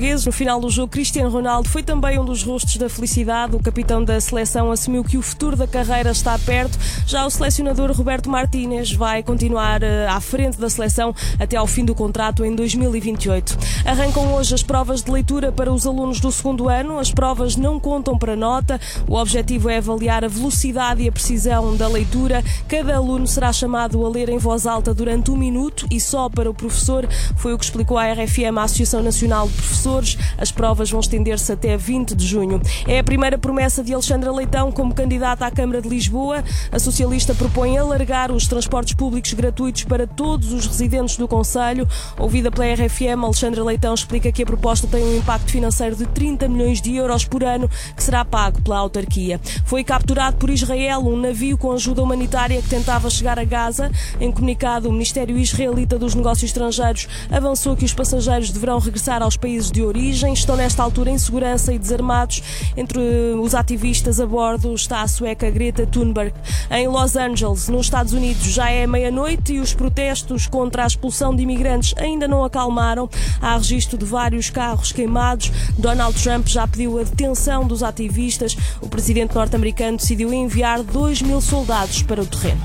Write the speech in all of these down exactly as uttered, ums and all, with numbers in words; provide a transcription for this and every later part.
portugueses. No final do jogo, Cristiano Ronaldo foi também um dos rostos da felicidade. O capitão da seleção assumiu que o futuro da carreira está perto. Já o selecionador Roberto Martínez vai continuar à frente da seleção até ao fim do contrato em dois mil e vinte e oito. Arrancam hoje as provas de leitura para os alunos do segundo ano. As provas não contam para nota. O objetivo é avaliar a velocidade e a precisão da leitura. Cada aluno será chamado a ler em voz alta durante um minuto e só para o professor. Foi o que explicou à R F M a Associação Nacional de Professores. As provas vão estender-se até vinte de junho. É a primeira promessa de Alexandra Leitão como candidata à Câmara de Lisboa. A socialista propõe alargar os transportes públicos gratuitos para todos os residentes do concelho. Ouvida pela R F M, Alexandra Leitão explica que a proposta tem um impacto financeiro de trinta milhões de euros por ano que será pago pela autarquia. Foi capturado por Israel um navio com ajuda humanitária que tentava chegar a Gaza. Em comunicado, o Ministério Israelita dos Negócios Estrangeiros avançou que os passageiros deverão regressar aos países de origem. Estão nesta altura em segurança e desarmados. Entre os ativistas a bordo está a sueca Greta Thunberg. Em Los Angeles, nos Estados Unidos, já é meia-noite e os protestos contra a expulsão de imigrantes ainda não acalmaram. Há registro de vários carros queimados. Donald Trump já pediu a detenção dos ativistas. O presidente norte-americano decidiu enviar dois mil soldados para o terreno.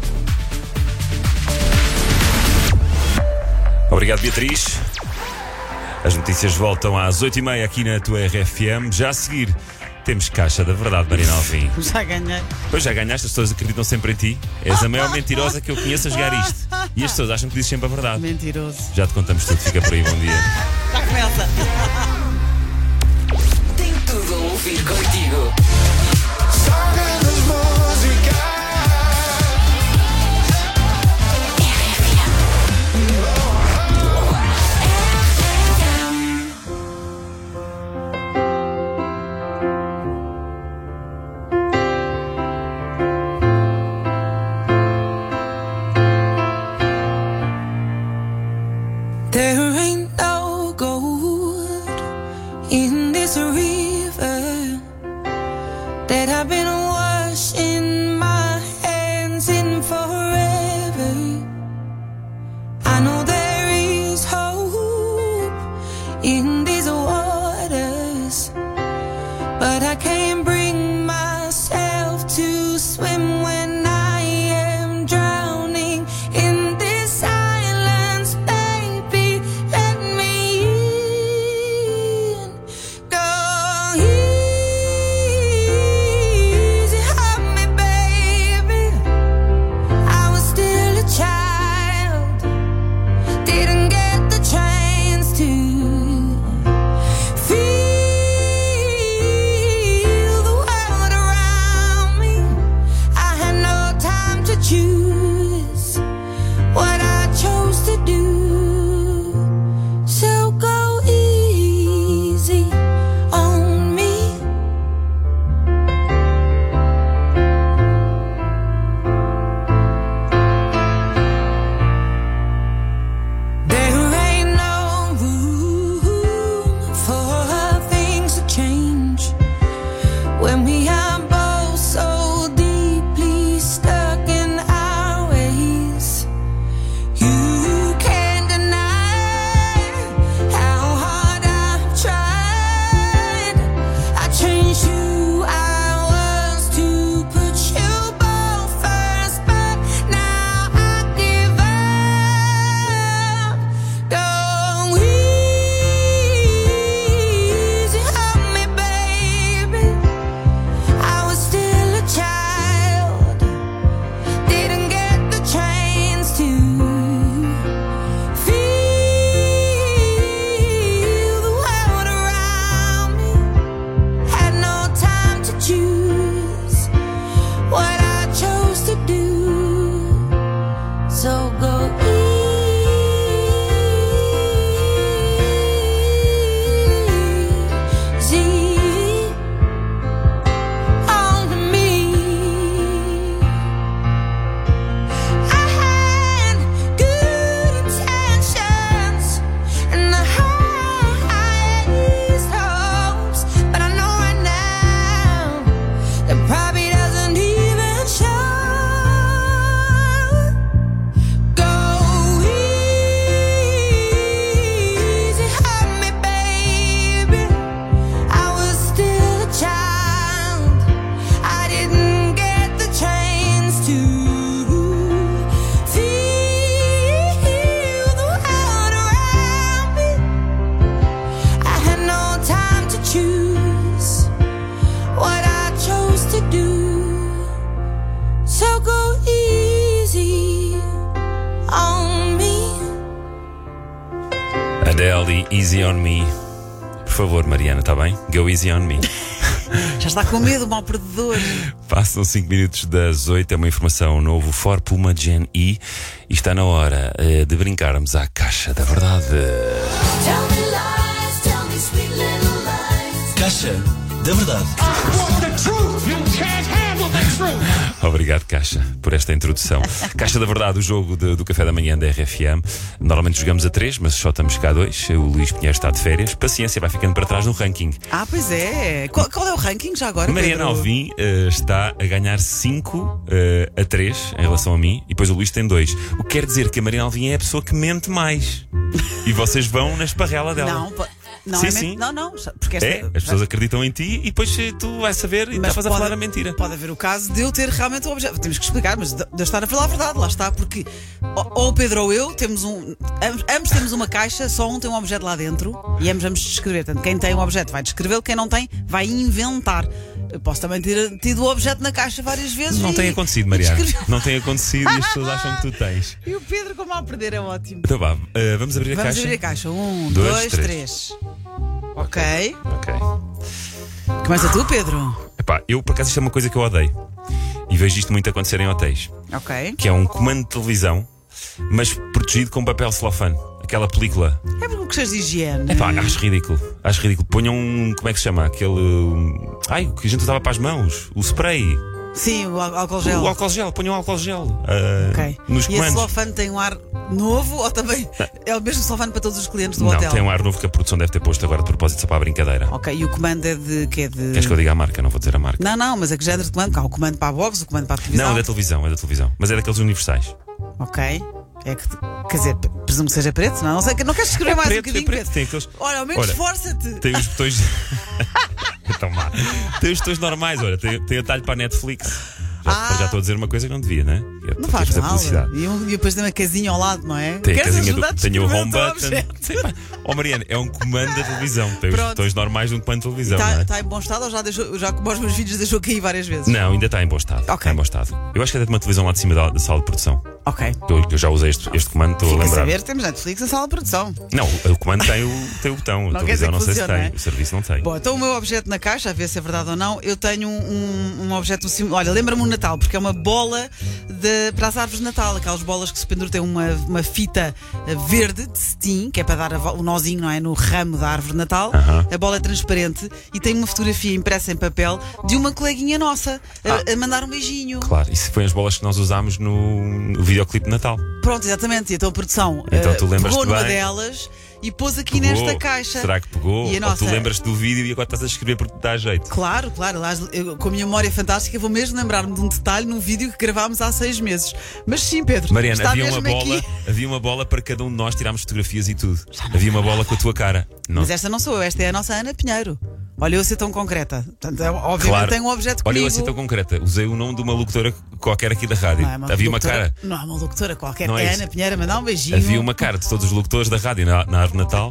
Obrigado, Beatriz. As notícias voltam às oito e meia aqui na tua R F M. Já a seguir temos Caixa da Verdade, Marina Alvim. Já ganhei. Pois já ganhaste, as pessoas acreditam sempre em ti. És a maior mentirosa que eu conheço a jogar isto. E as pessoas acham que dizes sempre a verdade. Mentiroso. Já te contamos tudo, fica por aí, bom dia. Já começa. Tem tudo a ouvir contigo. There ain't no gold in this river that I've been washing my hands in forever. I know there is hope in these waters, but I can't bring myself to swim when I am drowning in this silence. Baby, let me in. Go easy on me, baby. I was still a child, didn't get the chance to Easy on Me. Por favor, Mariana, está bem? Go easy on me. Já está com medo, mau perdedor. Passam cinco minutos das oito. É uma informação novo Ford Puma Gen E. E está na hora uh, de brincarmos à Caixa da Verdade. Tell me lies, tell me sweet little lies. Caixa da Verdade. Obrigado, Caixa, por esta introdução. Caixa da Verdade, o jogo de, do café da manhã da R F M. Normalmente jogamos a três, mas só estamos cá a dois. O Luís Pinheiro está de férias. Paciência, vai ficando para trás no ranking. Ah, pois é. Qual, qual é o ranking já agora? Mariana Pedro? Alvim uh, está a ganhar cinco uh, a três em relação a mim. E depois o Luís tem dois. O que quer dizer que a Mariana Alvim é a pessoa que mente mais. E vocês vão na esparrela dela. Não, pa- não, Sim, é sim. men- não, não, porque esta É, as pessoas acreditam em ti e depois eh, tu vais saber e Mas estavas a pode- falar a mentira. Pode haver o caso de eu ter realmente um objeto. Temos que explicar, mas de, de eu estar a falar a verdade, lá está, porque ou, ou o Pedro ou eu temos um. Ambos, ambos temos uma caixa, só um tem um objeto lá dentro e ambos vamos descrever. Portanto, quem tem um objeto vai descrevê-lo, quem não tem vai inventar. Eu posso também ter tido o objeto na caixa várias vezes. Não e- tem acontecido, e Mariana. descrever- Não tem acontecido e as pessoas acham que tu tens. E o Pedro, como a perder, é ótimo. Então vá, eh, vamos abrir a Vamos caixa. abrir a caixa. Um, Dois, dois, três. três. Ok. Ok. Começa tu, Pedro. Epá, eu por acaso isto é uma coisa que eu odeio. E vejo isto muito acontecer em hotéis. Ok. Que é um comando de televisão, mas protegido com papel celofane. Aquela película. É porque questões de higiene. Epá, acho ridículo. Acho ridículo. Ponham um. Como é que se chama? Aquele. um, Ai, o que a gente usava para as mãos. O spray. Sim, o ál- álcool gel. O álcool gel. Ponham álcool gel. ah, Ok. Nos E esse comandos. celofane tem um ar novo ou também é o mesmo celofane para todos os clientes do Não, hotel? tem um ar novo que a produção deve ter posto agora de propósito só para a brincadeira. Ok, e o comando é de que é de. Queres que eu diga a marca? Não vou dizer a marca. Não, não, mas é que género de comando? Há o comando para a box, o comando para a televisão. Não, é da televisão, é da televisão. Mas é daqueles universais. Ok. É que, quer dizer, presumo que seja preto, não? Não sei, não queres escrever mais um preto, bocadinho? é preto. Pedro? Tem aqueles. Olha, ao menos Olha, esforça-te. Tem os botões. Então má. Tem os botões normais, olha. Tem, tem atalho para a Netflix. Já, Ah. já estou a dizer uma coisa que não devia, né? É Não porque faz fazer mal. publicidade. E, um- e depois tem uma casinha ao lado, não é? Tem a Queres casinha ajudar a do, tem o descrever home teu button. objeto? Sim, pá. Oh, Mariana, é um comando da televisão. Tem os Pronto. botões normais de um comando de televisão, não Está é? está em bom estado ou já, deixou, já como os meus vídeos deixou cair várias vezes? Não, ainda está em bom estado. Ok. Está em bom estado. Eu acho que é de uma televisão lá de cima da, da sala de produção. Ok. Eu, eu já usei este, este comando, estou a Fica a lembrar. saber, temos Netflix na sala de produção. Não, o, o comando tem o, tem o botão. A Não quer dizer televisão não que sei se funciona, tem. é? O serviço não tem. Bom, então o meu objeto na caixa, a ver se é verdade ou não, eu tenho um, um objeto sim- olha, lembra-me o Natal, porque é uma bola de, para as árvores de Natal, aquelas bolas que se penduram, tem uma, uma fita eh, verde de cetim, que é para dar a vo- o nozinho, não é? No ramo da árvore de Natal. Aham. A bola é transparente e tem uma fotografia impressa em papel de uma coleguinha nossa a- Ah. a, mandar um beijinho. Claro, isso foi as bolas que nós usámos no, no videoclipe de Natal. Pronto, exatamente. E então a produção Então eh, tu lembras-te pegou numa bem? delas e pôs aqui Pegou? nesta caixa. Será que pegou? E a Ou nossa- tu lembras-te do vídeo e agora estás a escrever porque te dá jeito? Claro, claro. Aliás, eu, com a minha memória fantástica, vou mesmo lembrar-me de um detalhe num vídeo que gravámos há seis meses. Mas sim, Pedro, Mariana, está havia uma, mesmo bola, aqui. havia uma bola para cada um de nós tirarmos fotografias e tudo. Havia uma bola com a tua cara. Não. Mas esta não sou eu, esta é a nossa Ana Pinheiro. Olha, eu a ser tão concreta. Portanto, é- obviamente Claro. tenho um objeto Olha, comigo. eu assim tão concreta. Usei o nome de uma locutora qualquer aqui da rádio. Não é uma Havia uma locutora- cara. Não é uma locutora qualquer. Não é é a isso. Ana Pinheiro a mandar um beijinho. Havia uma cara de todos os locutores da rádio na, na árvore de Natal.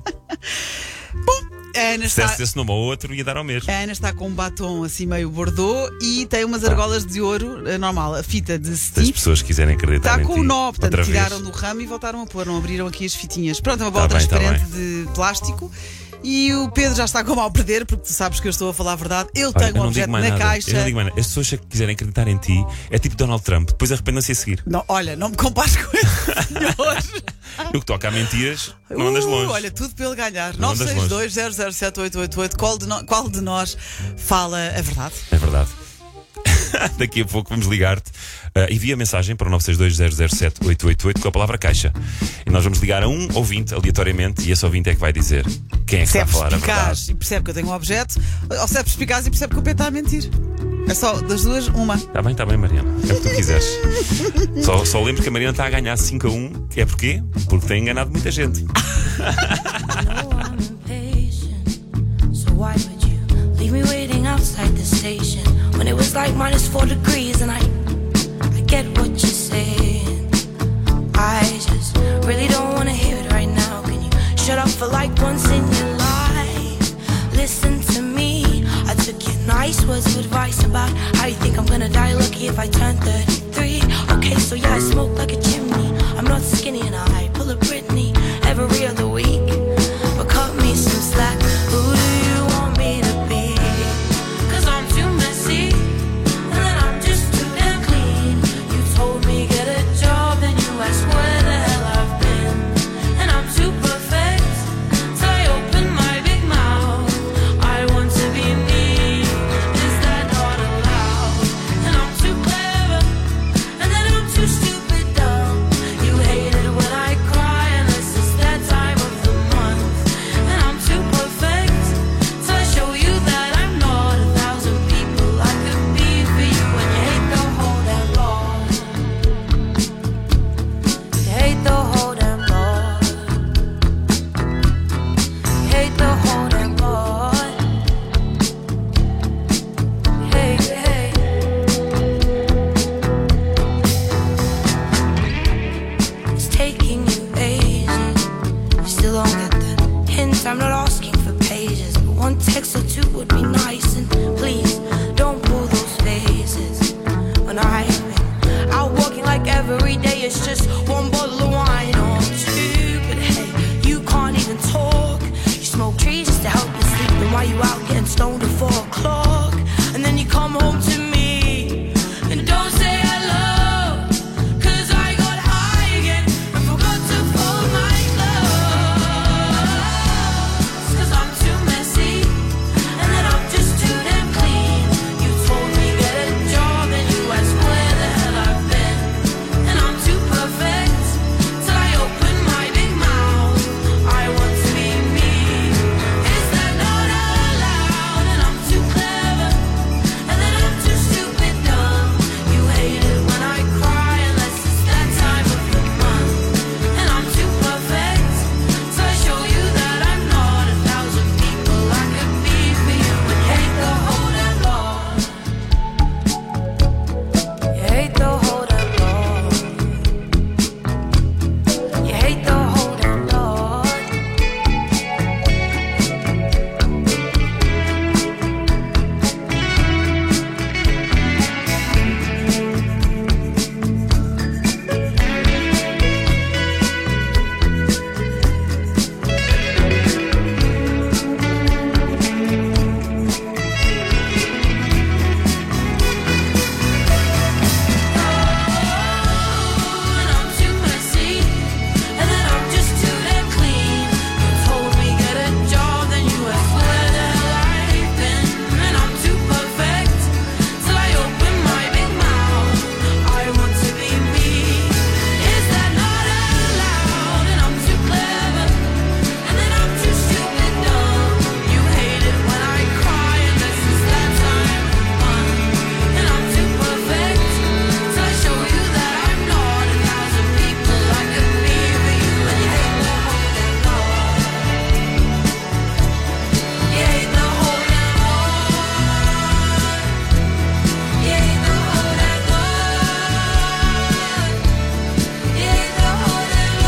A Ana Se está... desse esse nome ao outro, ia dar ao mesmo. A Ana está com um batom assim meio bordô e tem umas argolas de ouro eh, normal, a fita de Se as cetim. pessoas quiserem acreditar Está em com ti, o nó, portanto, outra vez. tiraram do ramo e voltaram a pôr, não abriram aqui as fitinhas. Pronto, é uma bola Tá bem, tá transparente de plástico. E o Pedro já está com mal a perder, porque tu sabes que eu estou a falar a verdade. Eu Olha, tenho eu um não objeto digo mais na nada. caixa. Eu não digo mais nada. As pessoas que quiserem acreditar em ti é tipo Donald Trump, depois arrependam-se a seguir. Não, olha, não me compares com esse senhor. No que toca a mentiras, não andas Uh, longe. Olha, tudo para ele ganhar. Não nove andas seis dois, zero zero sete, oito oito oito. Qual de, no- qual de nós fala a verdade? É verdade. Daqui a pouco vamos ligar-te. Uh, envia mensagem para o nove seis dois, zero zero sete, oito oito oito com a palavra caixa. E nós vamos ligar a um ouvinte aleatoriamente e esse ouvinte é que vai dizer quem é que está a Percebe falar a perspicaz verdade. e percebe que eu tenho um objeto, ou percebe perspicaz e percebe que o Pedro está a mentir. É só das duas, uma. Está bem, está bem, Mariana. É o que tu quiseres. só, só lembro que a Mariana está a ganhar cinco a um. Que é porquê? Porque tem enganado muita gente. know I'm impatient, so why would you leave me waiting outside the station when it was like minus four degrees and I, I get what you're saying. I just really don't wanna hear it right now. Can you shut up for like once in your life? Listen to me. I took your nice words of advice about how you think I'm gonna die lucky if I turn thirty-three. Okay, so yeah, I smoke like a chimney. I'm not skinny and I pull a Britney every other week. But cut One text or two would be nice, and please don't pull those faces. When I've been out walking like every day it's just one bottle of wine or two. But hey, you can't even talk. You smoke trees just to help you sleep. And why you out getting stoned at four o'clock? And then you come home to me and don't say hello, 'cause I got high again and forgot to fold my clothes. 'Cause I'm too messy and then I'm just too damn clean. You told me get a job and you asked where the hell I've been. And I'm too perfect till I open my big mouth. I want to be me. Is that not allowed? And I'm too clever and then I'm too stupid dumb. You hate it when I cry unless it's that time of the month. And I'm too perfect so I show you that I'm not a thousand people I could be for you. And hate the whole damn lot. You hate the whole damn lot. You hate the whole damn lot. And I'm too messy and then I'm just too damn clean. You told me get a job, then you asked where the hell I've been. And I'm too perfect till I open my big mouth. I want to be me. Is that not allowed? And I'm too clever and then I'm too stupid dumb. You hate it when I cry unless it's that time of month. And I'm too perfect till I show you that I'm not a thousand people I could be for you. And you hate the whole damn lot. You hate the whole damn lot. You hate the whole damn lot. You hate the whole damn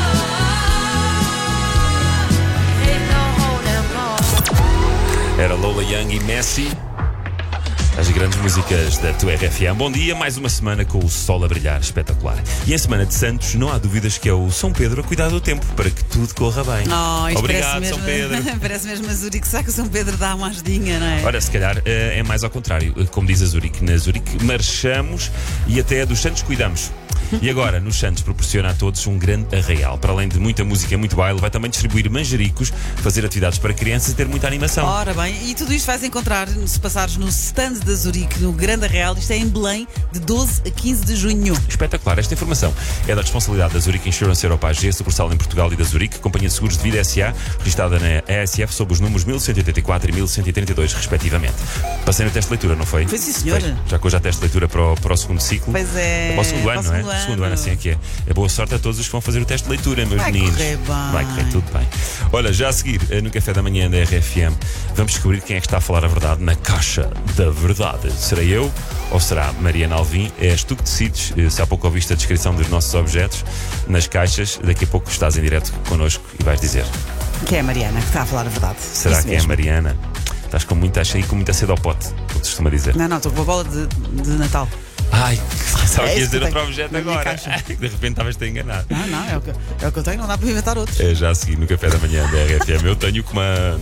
lot. You hate the whole damn lot. Era Lola Young e Messi, as grandes músicas da tua R F M. Bom dia, mais uma semana com o sol a brilhar, espetacular. E em semana de Santos, não há dúvidas que é o São Pedro a cuidar do tempo para que tudo corra bem. Oh, isto Obrigado, parece São mesmo, Pedro. Parece mesmo a Zurique. Será que o São Pedro dá uma ajudinha, não é? Ora, se calhar eh, é mais ao contrário. Como diz a Zurique, na Zurique marchamos e até dos Santos cuidamos. E agora, nos Santos, proporciona a todos um grande arraial. Para além de muita música e muito baile, vai também distribuir manjericos, fazer atividades para crianças e ter muita animação. Ora bem, e tudo isto vais encontrar se passares no stand da Zurique, no Grande Arraial. Isto é em Belém, de doze a quinze de junho. Espetacular. Esta informação é da responsabilidade da Zurique Insurance Europa A G, sucursal em Portugal, e da Zurique, Companhia de Seguros de Vida S A, registada na E S F sob os números mil cento e oitenta e quatro e mil cento e trinta e dois, respectivamente. Passei no teste de leitura, não foi? Foi sim, senhora. Foi. Já que hoje há teste de leitura para o, para o segundo ciclo. Pois é. Para o segundo ano, Para o não é? segundo ano. Segundo ano, assim é que é. É boa sorte a todos os que vão fazer o teste de leitura, meus Vai meninos. correr bem. Vai correr tudo bem. Olha, já a seguir, eh, no Café da Manhã da R F M, vamos descobrir quem é que está a falar a verdade na caixa da verdade. Serei eu ou será Mariana Alvim? És tu que decides. Eh, Se há pouco ouviste a descrição dos nossos objetos nas caixas, daqui a pouco estás em direto connosco e vais dizer: Que é a Mariana que está a falar a verdade. será Isso que é a mesmo. Mariana? Estás com muita, aí com muita sede ao pote, como se costuma dizer. Não, não, estou com uma bola de, de Natal. Ai, pensava É que ias isso que dizer eu outro tenho objeto na minha agora. caixa. De repente estavas-te a enganar. Não, não, é o, que, é o que eu tenho, não dá para inventar outros. É já a seguir no Café da Manhã da R F M. Eu tenho o comando.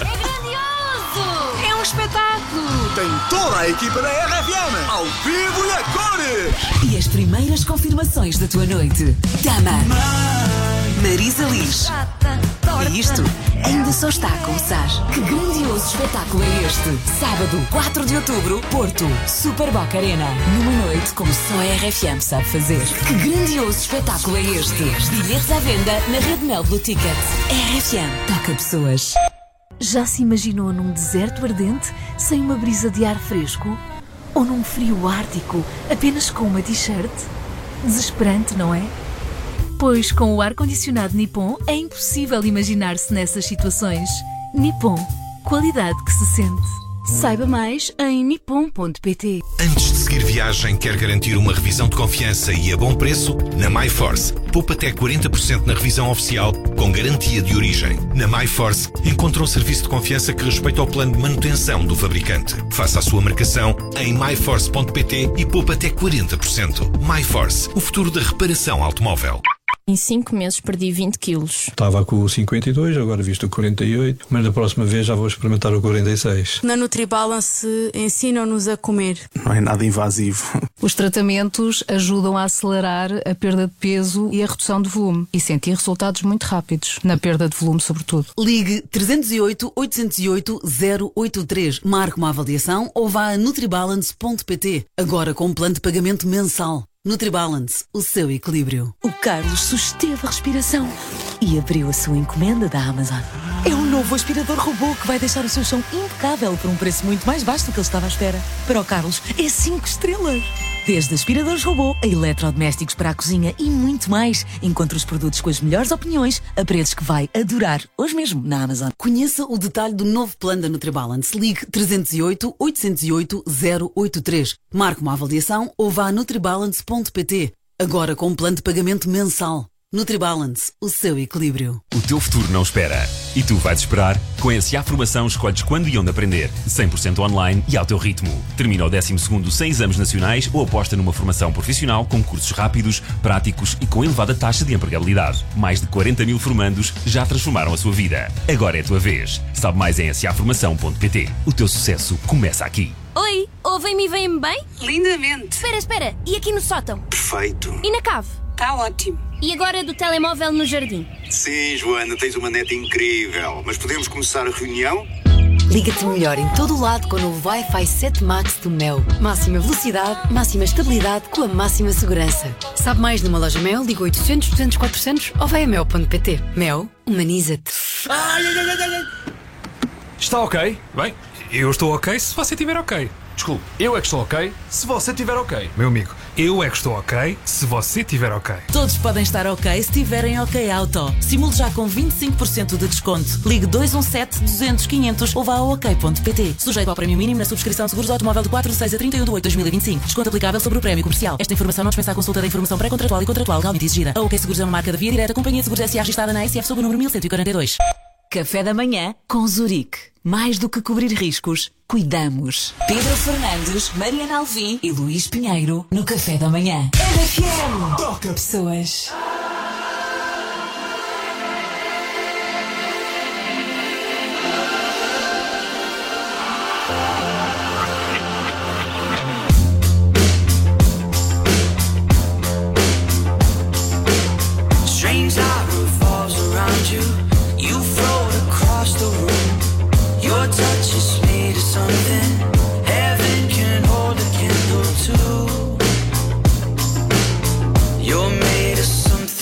É um espetáculo! Tem toda a equipa da R F M ao vivo e a cores. E as primeiras confirmações da tua noite. Dama. Marisa Liz. E isto ainda só está a começar. Que grandioso espetáculo é este? Sábado, quatro de outubro, Porto, Super Boca Arena. Numa noite como só a R F M sabe fazer. Que grandioso espetáculo é este? Bilhetes à venda na Rede Mel Blue Ticket. R F M toca pessoas. Já se imaginou num deserto ardente sem uma brisa de ar fresco? Ou num frio ártico apenas com uma t-shirt? Desesperante, não é? Pois com o ar-condicionado Nippon é impossível imaginar-se nessas situações. Nippon, qualidade que se sente. Saiba mais em nippon ponto pt. Antes de seguir viagem, quer garantir uma revisão de confiança e a bom preço? Na MyForce. poupa até quarenta por cento na revisão oficial com garantia de origem. Na MyForce, encontra um serviço de confiança que respeita o plano de manutenção do fabricante. Faça a sua marcação em my force ponto p t e poupa até quarenta por cento. MyForce, o futuro da reparação automóvel. Em cinco meses perdi vinte quilos. Estava com o cinquenta e dois, agora visto o quarenta e oito, mas da próxima vez já vou experimentar o quarenta e seis. Na NutriBalance ensinam-nos a comer. Não é nada invasivo. Os tratamentos ajudam a acelerar a perda de peso e a redução de volume e sentir resultados muito rápidos, na perda de volume sobretudo. Ligue trezentos e oito, oitocentos e oito, zero oito três, marque uma avaliação ou vá a nutribalance ponto p t, agora com um plano de pagamento mensal. NutriBalance, o seu equilíbrio. O Carlos susteve a respiração e abriu a sua encomenda da Amazon. É um novo aspirador robô que vai deixar o seu chão impecável por um preço muito mais baixo do que ele estava à espera. Para o Carlos, é cinco estrelas. Desde aspiradores robô a eletrodomésticos para a cozinha e muito mais. Encontre os produtos com as melhores opiniões a preços que vai adorar. Hoje mesmo na Amazon. Conheça o detalhe do novo plano da NutriBalance. Ligue trezentos e oito, oitocentos e oito, zero oito três. Marque uma avaliação ou vá a nutribalance ponto p t. Agora com um plano de pagamento mensal. NutriBalance, o seu equilíbrio. O teu futuro não espera. E tu vais esperar? Com a S A Formação escolhes quando e onde aprender. cem por cento online e ao teu ritmo. Termina o décimo segundo sem exames nacionais ou aposta numa formação profissional com cursos rápidos, práticos e com elevada taxa de empregabilidade. Mais de quarenta mil formandos já transformaram a sua vida. Agora é a tua vez. Sabe mais em s a formação ponto p t. O teu sucesso começa aqui. Oi, ouvem-me e veem-me bem? Lindamente. Espera, espera. E aqui no sótão? Perfeito. E na cave? Está ótimo. E agora do telemóvel no jardim? Sim, Joana, tens uma neta incrível. Mas podemos começar a reunião? Liga-te melhor em todo o lado com o novo Wi-Fi sete Max do Mel. Máxima velocidade, máxima estabilidade com a máxima segurança. Sabe mais numa loja Mel? Liga oitocentos, duzentos, quatrocentos ou vai a mel ponto p t. Mel, humaniza-te. Ai, ai, ai, ai. Está ok? Bem, eu estou ok se você estiver ok. Desculpe, eu é que estou ok se você estiver ok. Meu amigo, eu é que estou ok se você estiver ok. Todos podem estar ok se estiverem ok auto. Simule já com vinte e cinco por cento de desconto. Ligue dois um sete, duzentos, quinhentos ou vá a ok ponto p t. Sujeito ao prémio mínimo na subscrição de seguros automóvel de quatro de seis a trinta e um de oito de dois mil e vinte e cinco. Desconto aplicável sobre o prémio comercial. Esta informação não dispensa a consulta da informação pré-contratual e contratual legalmente exigida. A OK Seguros é uma marca da Via Direta, Companhia de Seguros S A registrada na A S F sob o número mil cento e quarenta e dois. Café da manhã com Zurique. Mais do que cobrir riscos, cuidamos. Pedro Fernandes, Mariana Alvim e Luís Pinheiro no Café da Manhã. R F M. Toca pessoas. Strange light falls around you. You float across the room. Your touch is made of something heaven can hold a candle to. You're made of something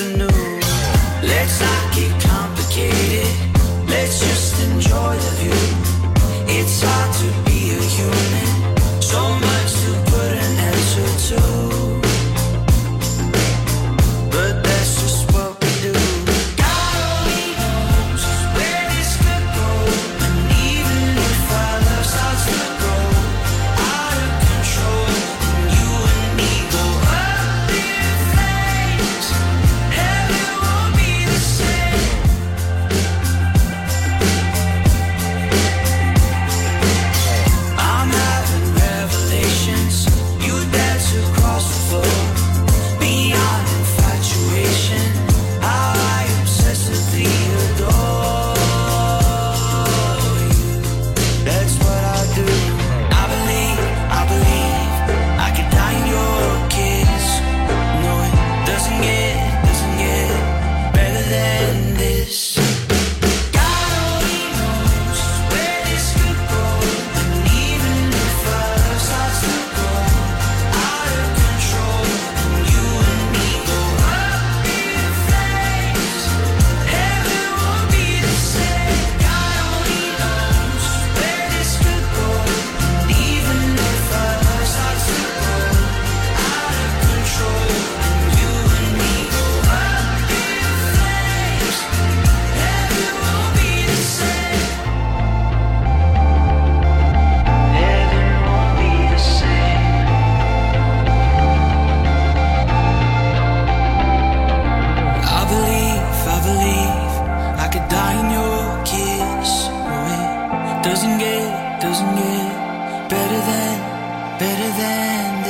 Doesn't get, doesn't get better than, better than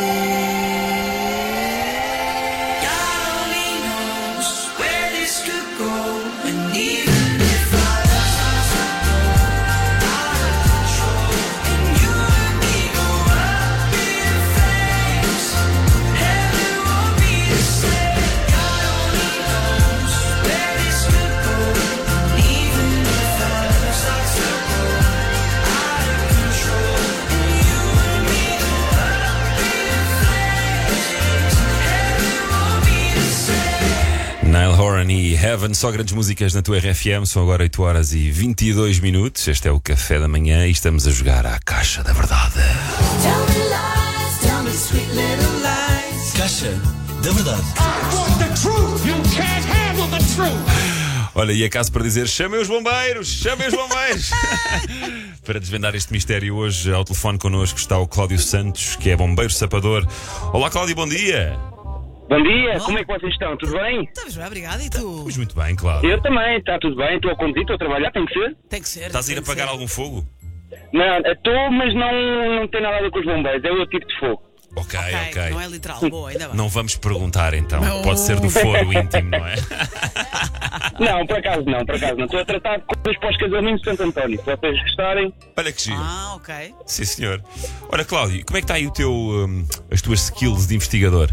this. God only knows where this could go, and even if our love starts to go out of control, and you and me go up in flames, heaven won't be the same. God only knows where this could go, and even if our love starts to go out of control, and you and me go up in flames, heaven won't be the same. Niall Horan e Heaven, só grandes músicas na tua R F M. São agora oito horas e vinte e dois minutos. Este é o Café da Manhã e estamos a jogar à Caixa da Verdade. Tell me lies, tell me sweet little lies. Caixa da Verdade. I want the truth, you can't handle the truth. Olha, e acaso para dizer, chamem os bombeiros, chamem os bombeiros. Para desvendar este mistério, hoje ao telefone connosco está o Cláudio Santos, que é bombeiro sapador. Olá Cláudio, bom dia. Bom dia, como é que vocês estão? Tudo bem? Estamos bem, obrigado. E tu? Pois muito bem, Cláudio. Eu também, está tudo bem. Estou a conduzir, estou a trabalhar, tem que ser? Tem que ser. Estás a ir tem que apagar ser. algum fogo? Não, estou, mas não, não tem nada a ver com os bombeiros, é outro tipo de fogo. Ok, Ok, ok. não é literal. Boa, ainda bem. Não vamos perguntar então. Não. Pode ser do foro íntimo, não é? Não, por acaso não, por acaso não. Estou a tratar de coisas para os casamentos de Santo António. Se vocês gostarem. Olha que giro. Ah, ok. Sim, senhor. Ora, Cláudio, como é que está aí o teu, hum, as tuas skills de investigador?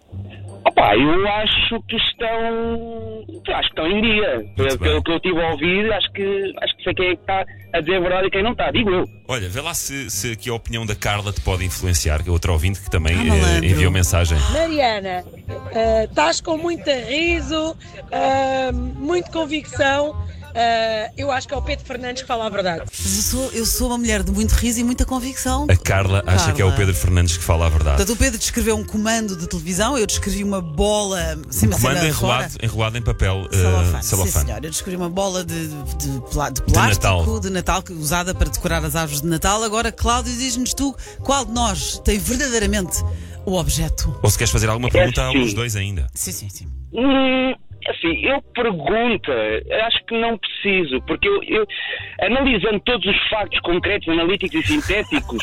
Opa, eu acho que estão. Acho que estão em dia. Pelo, pelo que eu estive a ouvir, acho que, acho que sei quem é que está a dizer a verdade e quem não está, digo eu. Olha, vê lá se, se aqui a opinião da Carla te pode influenciar, que é outra ouvinte que também Ah, eh, malandro. enviou mensagem. Mariana, eh, estás com muita riso, eh, muita convicção. eh, eu acho que é o Pedro Fernandes que fala a verdade. Mas eu sou, eu sou uma mulher de muito riso e muita convicção. A Carla acha Carla. que é o Pedro Fernandes que fala a verdade. Portanto, o Pedro descreveu um comando de televisão, eu descrevi uma bola. Sim, Um mas comando ainda enrolado, fora. enrolado em papel uh, Celofane. celofane. Sim, senhor. Eu descobri uma bola de, de, de, pla- de plástico Natal. de Natal que- usada para decorar as árvores de Natal. Agora, Cláudio, diz-nos tu qual de nós tem verdadeiramente o objeto? Ou se queres fazer alguma pergunta É a sim. os dois ainda. Sim, sim, sim. Hum, assim, eu pergunto, acho que não preciso, porque eu, eu analisando todos os factos concretos, analíticos e sintéticos,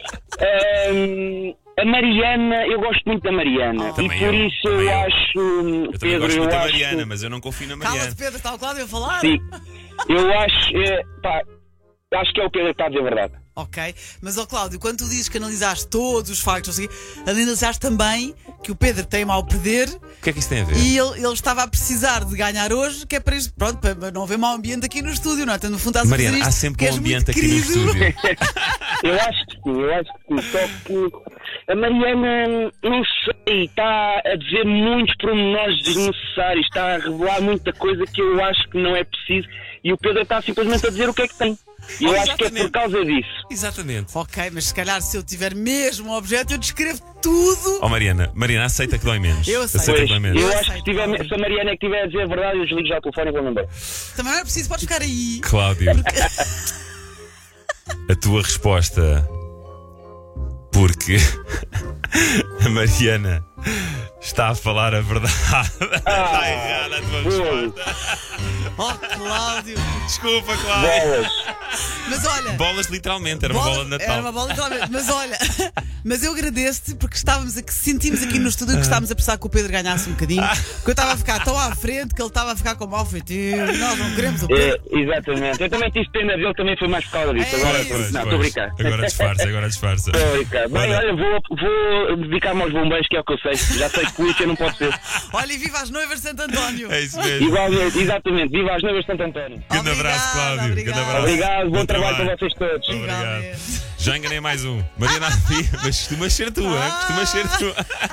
hum, a Mariana, eu gosto muito da Mariana. Também e por eu, isso também eu eu. acho, Eu também Pedro, gosto eu muito da acho. Mariana, mas eu não confio na Mariana. Cala-te, Pedro, está o Cláudio a falar? Sim, eu acho, é, pá, acho que é o Pedro que está a dizer a verdade. Ok, mas ó Cláudio, quando tu dizes que analisaste todos os factos, não sei o quê, analisaste também que o Pedro tem mal perder O que é que isso tem a ver? e ele, ele estava a precisar de ganhar hoje, que é para isto, pronto, para não haver mau ambiente aqui no estúdio, não é? Então, no fundo, estás a Mariana, fazer há isto, sempre que bom és ambiente muito aqui no querido. estúdio. Eu acho que sim, eu acho que sim. Só que a Mariana, não sei, está a dizer muitos pormenores desnecessários, está a revelar muita coisa que eu acho que não é preciso e o Pedro está simplesmente a dizer o que é que tem. E eu Oh, acho que é por exatamente. causa disso. Exatamente. Ok, mas se calhar se eu tiver mesmo um objeto, eu descrevo tudo. Oh Mariana, Mariana, aceita que dói menos. Eu aceito. Aceita Pois, que dói menos. eu Eu acho que aceito, se, tiver, Cláudio. se a Mariana é que estiver a dizer a verdade, eu desligo já o telefone e vou-me embora. Também não é preciso, podes ficar aí. Cláudio, a tua resposta. Porque a Mariana está a falar a verdade. Está errada a tua resposta. Oh, Cláudio. Desculpa, Cláudio. Bolas. Mas olha. Bolas literalmente, era uma bola de Natal. Era uma bola literalmente. Mas olha, mas eu agradeço-te porque estávamos aqui, sentimos aqui no estúdio que estávamos a pensar que o Pedro ganhasse um bocadinho. Porque eu estava a ficar tão à frente que ele estava a ficar com mau feitio. E nós não queremos o Pedro. É, exatamente. Eu também tive pena dele, também foi mais por causa disso. É Agora, isso. Pois, não, estou a pois. brincar. Agora disfarça, agora disfarça. Estou a brincar. Bem, Olha. olha, vou, vou dedicar-me aos bombeiros, que é o que eu sei. Já sei que polícia não pode ser. Olha, e viva as noivas de Santo António. É isso mesmo. Igualmente, exatamente. Viva as noivas de Santo António. Grande abraço, Cláudio. Grande obrigada. abraço. Obrigado, bom, trabalho para vocês todos. Obrigado. Igualmente. Já enganei mais um. Mariana, mas costumas ser tu, hein? Costumas ser tu.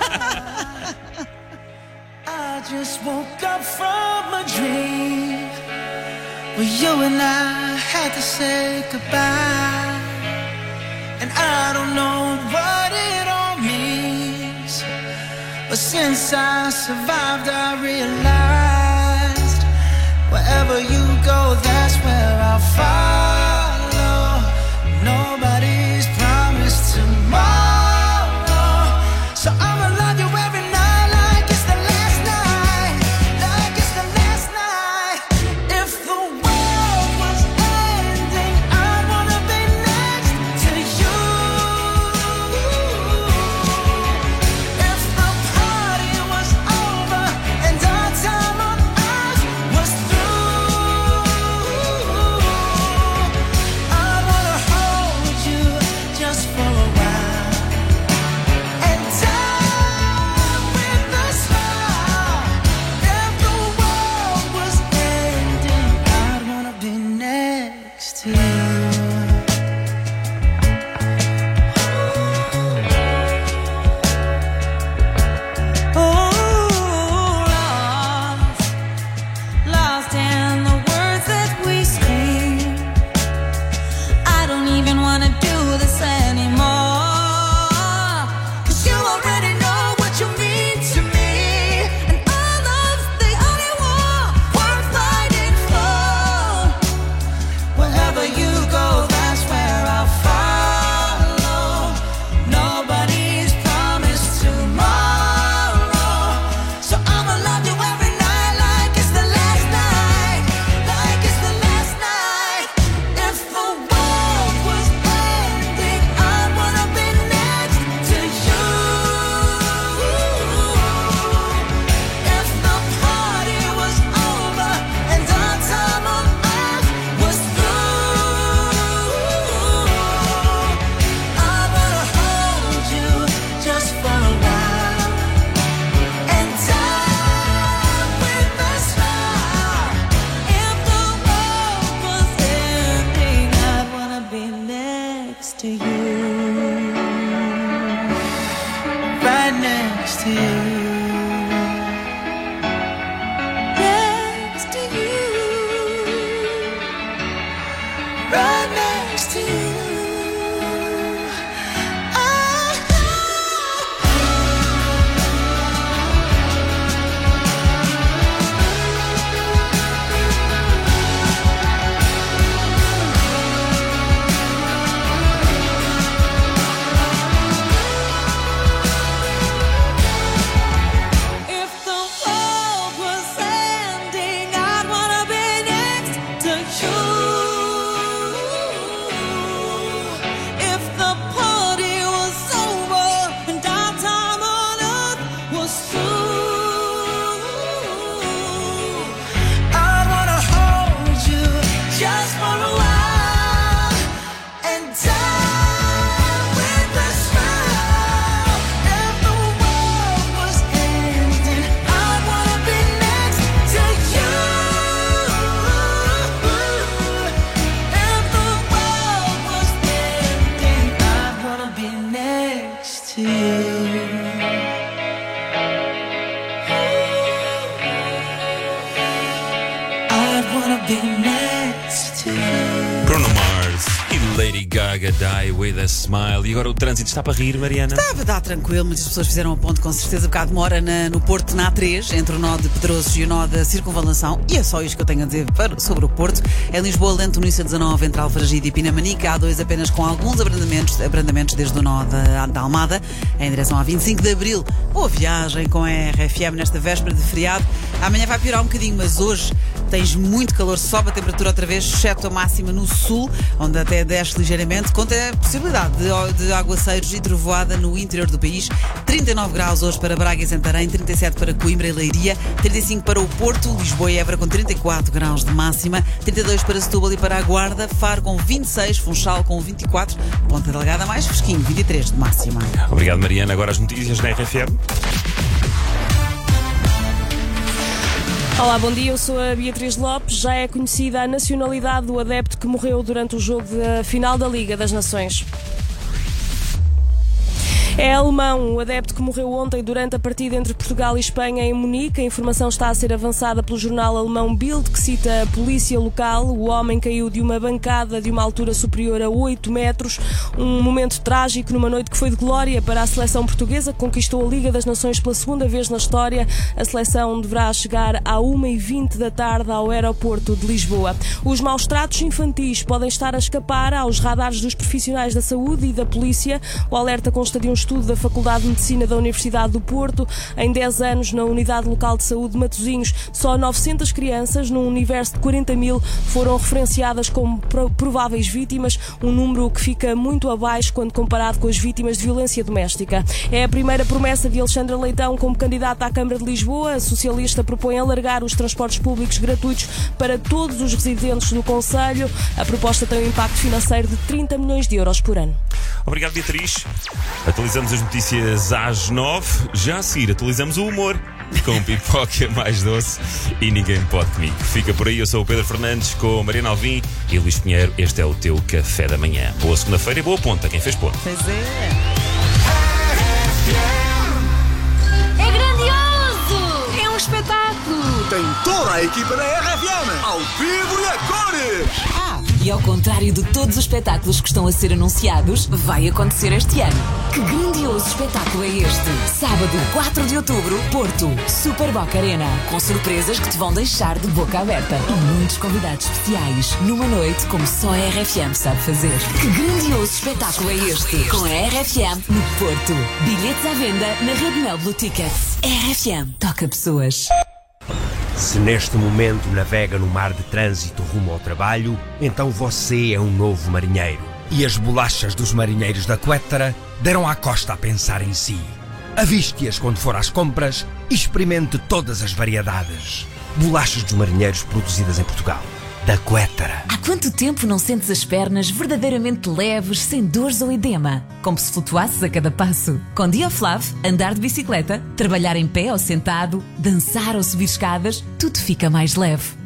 I just woke up from a dream where you and I had to say goodbye. And I don't know what it all means, but since I survived, I realized wherever you go, that's where I'll follow. Nobody's promised tomorrow, so I'ma love you every night like it's the last night, like it's the last night. If the world was ending, I wanna be next to you, right next to you. Right next to you. Bruno Mars e Lady Gaga, Die With A Smile. E agora o trânsito está para rir, Mariana? Estava a dar tranquilo, muitas pessoas fizeram um ponto com certeza. Um bocado demora na, no Porto, na A três, entre o nó de Pedroso e o nó da Circunvalação. E é só isto que eu tenho a dizer para, sobre o Porto. Em Lisboa, lento no I C dezanove, entre Alfragide e Pinamanica. A dois apenas com alguns abrandamentos, abrandamentos desde o nó da, da Almada, em direção a vinte e cinco de Abril. Boa viagem com a R F M nesta véspera de feriado. Amanhã vai piorar um bocadinho, mas hoje tens muito calor, sobe a temperatura outra vez, exceto a máxima no sul, onde até desce ligeiramente. Conta a possibilidade de, de aguaceiros e trovoada no interior do país. trinta e nove graus hoje para Braga e Santarém, trinta e sete para Coimbra e Leiria, trinta e cinco para o Porto, Lisboa e Évora com trinta e quatro graus de máxima, trinta e dois para Setúbal e para a Guarda, Faro com vinte e seis, Funchal com vinte e quatro, Ponta Delgada mais fresquinho, vinte e três de máxima. Obrigado, Mariana. Agora as notícias na R F M. Olá, bom dia, eu sou a Beatriz Lopes. Já é conhecida a nacionalidade do adepto que morreu durante o jogo da final da Liga das Nações. É alemão, o adepto que morreu ontem durante a partida entre Portugal e Espanha em Munique. A informação está a ser avançada pelo jornal alemão Bild, que cita a polícia local. O homem caiu de uma bancada de uma altura superior a oito metros. Um momento trágico numa noite que foi de glória para a seleção portuguesa, que conquistou a Liga das Nações pela segunda vez na história. A seleção deverá chegar à uma e vinte da tarde ao aeroporto de Lisboa. Os maus tratos infantis podem estar a escapar aos radares dos profissionais da saúde e da polícia. O alerta consta de um estudo da Faculdade de Medicina da Universidade do Porto. Em dez anos, na Unidade Local de Saúde de Matosinhos, só novecentas crianças, num universo de quarenta mil, foram referenciadas como prováveis vítimas, um número que fica muito abaixo quando comparado com as vítimas de violência doméstica. É a primeira promessa de Alexandra Leitão como candidata à Câmara de Lisboa. A socialista propõe alargar os transportes públicos gratuitos para todos os residentes do concelho. A proposta tem um impacto financeiro de trinta milhões de euros por ano. Obrigado, Beatriz. Atualizamos as notícias às nove. Já a seguir, atualizamos o humor com pipoca mais doce e ninguém pode comigo. Fica por aí, eu sou o Pedro Fernandes com Mariana Alvim e Luís Pinheiro. Este é o teu Café da Manhã. Boa segunda-feira e boa ponta, quem fez ponto. Pois é. É grandioso! É um espetáculo! Tem toda a equipa da R F M, ao vivo e a cores! Ah, e ao contrário de todos os espetáculos que estão a ser anunciados, vai acontecer este ano. Que grandioso espetáculo é este? Sábado, quatro de outubro, Porto, Super Boca Arena, com surpresas que te vão deixar de boca aberta e muitos convidados especiais, numa noite como só a R F M sabe fazer. Que grandioso espetáculo é este? Com a R F M no Porto. Bilhetes à venda na Rede Mel Blue Tickets. R F M toca pessoas. Se neste momento navega no mar de trânsito rumo ao trabalho, então você é um novo marinheiro. E as bolachas dos marinheiros da Quettara deram à costa a pensar em si. Aviste-as quando for às compras e experimente todas as variedades. Bolachas dos marinheiros produzidas em Portugal. Da Quettara. Há quanto tempo não sentes as pernas verdadeiramente leves, sem dores ou edema? Como se flutuasses a cada passo. Com Diaflav, andar de bicicleta, trabalhar em pé ou sentado, dançar ou subir escadas, tudo fica mais leve.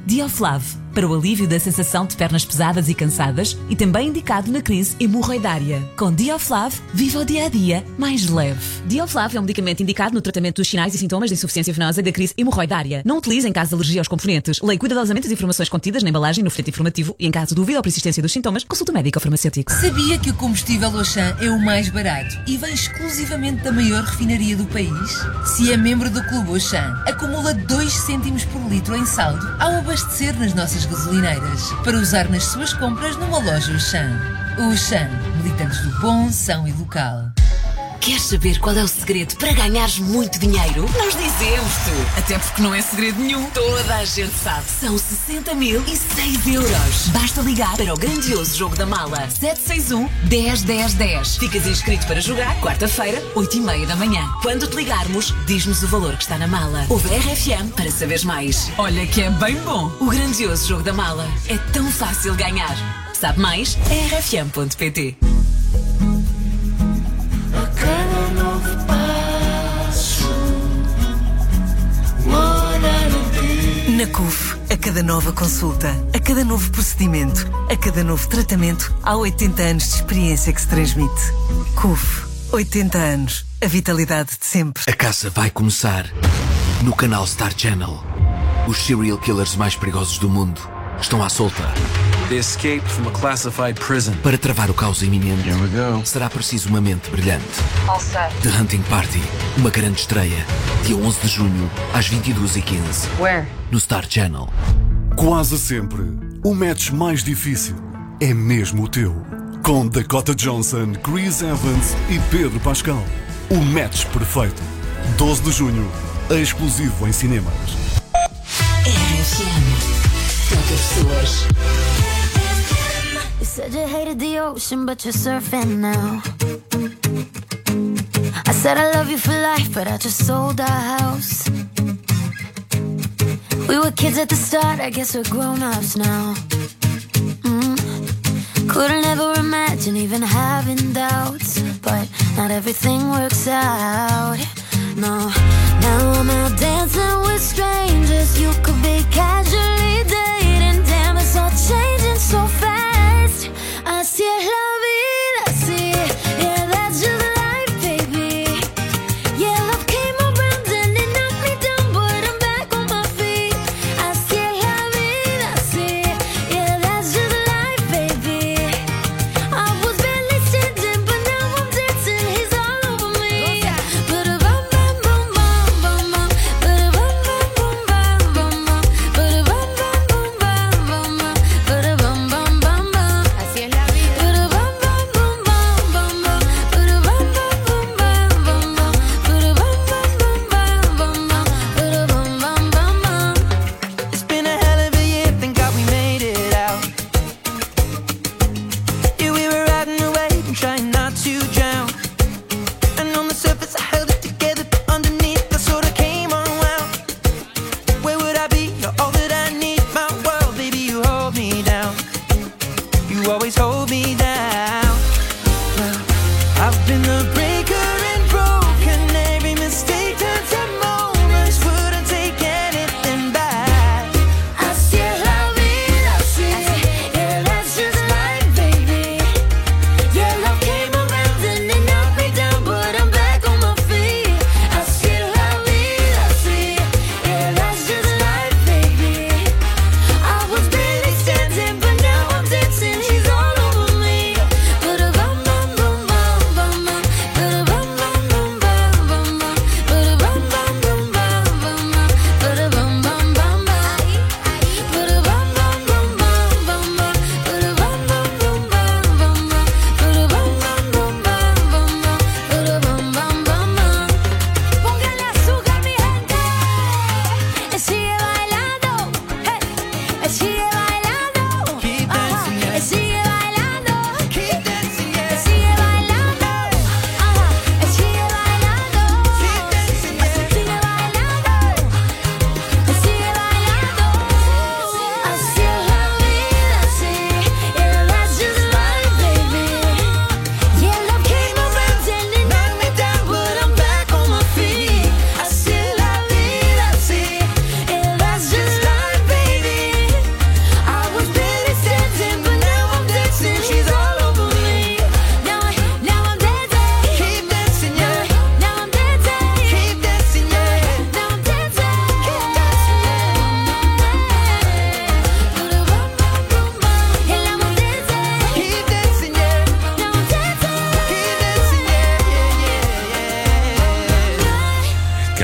Dioflave, para o alívio da sensação de pernas pesadas e cansadas e também indicado na crise hemorroidária. Com Dioflave, viva o dia-a-dia mais leve. Dioflave é um medicamento indicado no tratamento dos sinais e sintomas de insuficiência venosa e da crise hemorroidária. Não utilize em caso de alergia aos componentes. Leia cuidadosamente as informações contidas na embalagem e no folheto informativo e em caso de dúvida ou persistência dos sintomas, consulte o médico ou farmacêutico. Sabia que o combustível Auchan é o mais barato e vem exclusivamente da maior refinaria do país? Se é membro do Clube Auchan, acumula dois cêntimos por litro em saldo ao abastecer nas nossas gasolineiras, para usar nas suas compras numa loja Auchan. Auchan, militantes do bom, são e local. Queres saber qual é o segredo para ganhares muito dinheiro? Nós dizemos-te! Até porque não é segredo nenhum. Toda a gente sabe. São sessenta mil e seis euros. Basta ligar para o grandioso jogo da mala. sete seis um, dez, dez, dez. Ficas inscrito para jogar quarta-feira, oito e meia da manhã. Quando te ligarmos, diz-nos o valor que está na mala. Ouve a R F M para saberes mais. Olha que é bem bom. O grandioso jogo da mala. É tão fácil ganhar. Sabe mais? R F M ponto P T. Na C U F, a cada nova consulta, a cada novo procedimento, a cada novo tratamento, há oitenta anos de experiência que se transmite. C U F, oitenta anos. A vitalidade de sempre. A caça vai começar no canal Star Channel. Os serial killers mais perigosos do mundo estão à solta. They escaped from a classified prison. Para travar o caos iminente, será preciso uma mente brilhante. All set. The Hunting Party, uma grande estreia, dia onze de junho, às vinte e duas e quinze. Where? No Star Channel. Quase sempre, o match mais difícil é mesmo o teu. Com Dakota Johnson, Chris Evans e Pedro Pascal. O match perfeito. doze de junho, exclusivo em cinemas. R F M. Toca pessoas. You said you hated the ocean, but you're surfing now. I said I love you for life, but I just sold our house. We were kids at the start, I guess we're grown-ups now. Mm. Couldn't ever imagine even having doubts, but not everything works out. No, now I'm out dancing with strangers. You could be casually dating. Damn, it's all changing so fast. Así es la vida, así. Yeah, that's just life, baby. Yeah, love came around and it knocked me down, but I'm back on my feet. Así es la vida, así. Yeah, that's just life, baby. I was barely standing, but now I'm dancing. He's all over me. But a bum bum bum bum bum bum. But a bum bum bum bum bum bum. But a bum bum bum bum bum bum. But a bum bum bum bum.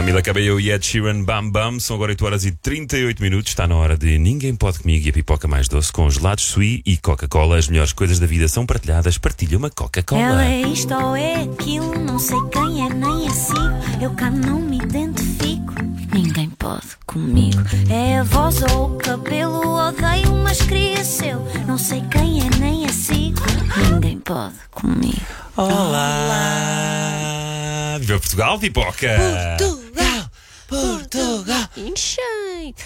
Camila Cabello e Ed Sheeran, Bam Bam. São agora oito horas e trinta e oito minutos. Está na hora de Ninguém Pode Comigo e a pipoca mais doce com gelados Sui e Coca-Cola. As melhores coisas da vida são partilhadas. Partilha uma Coca-Cola. Ela é isto ou é aquilo, não sei quem é nem assim. Eu cá não me identifico, ninguém pode comigo. É a voz ou o cabelo, odeio mas queria seu. Não sei quem é nem assim, ninguém pode comigo. Olá! Viva Portugal, pipoca! Portugal! Portugal! Enchei!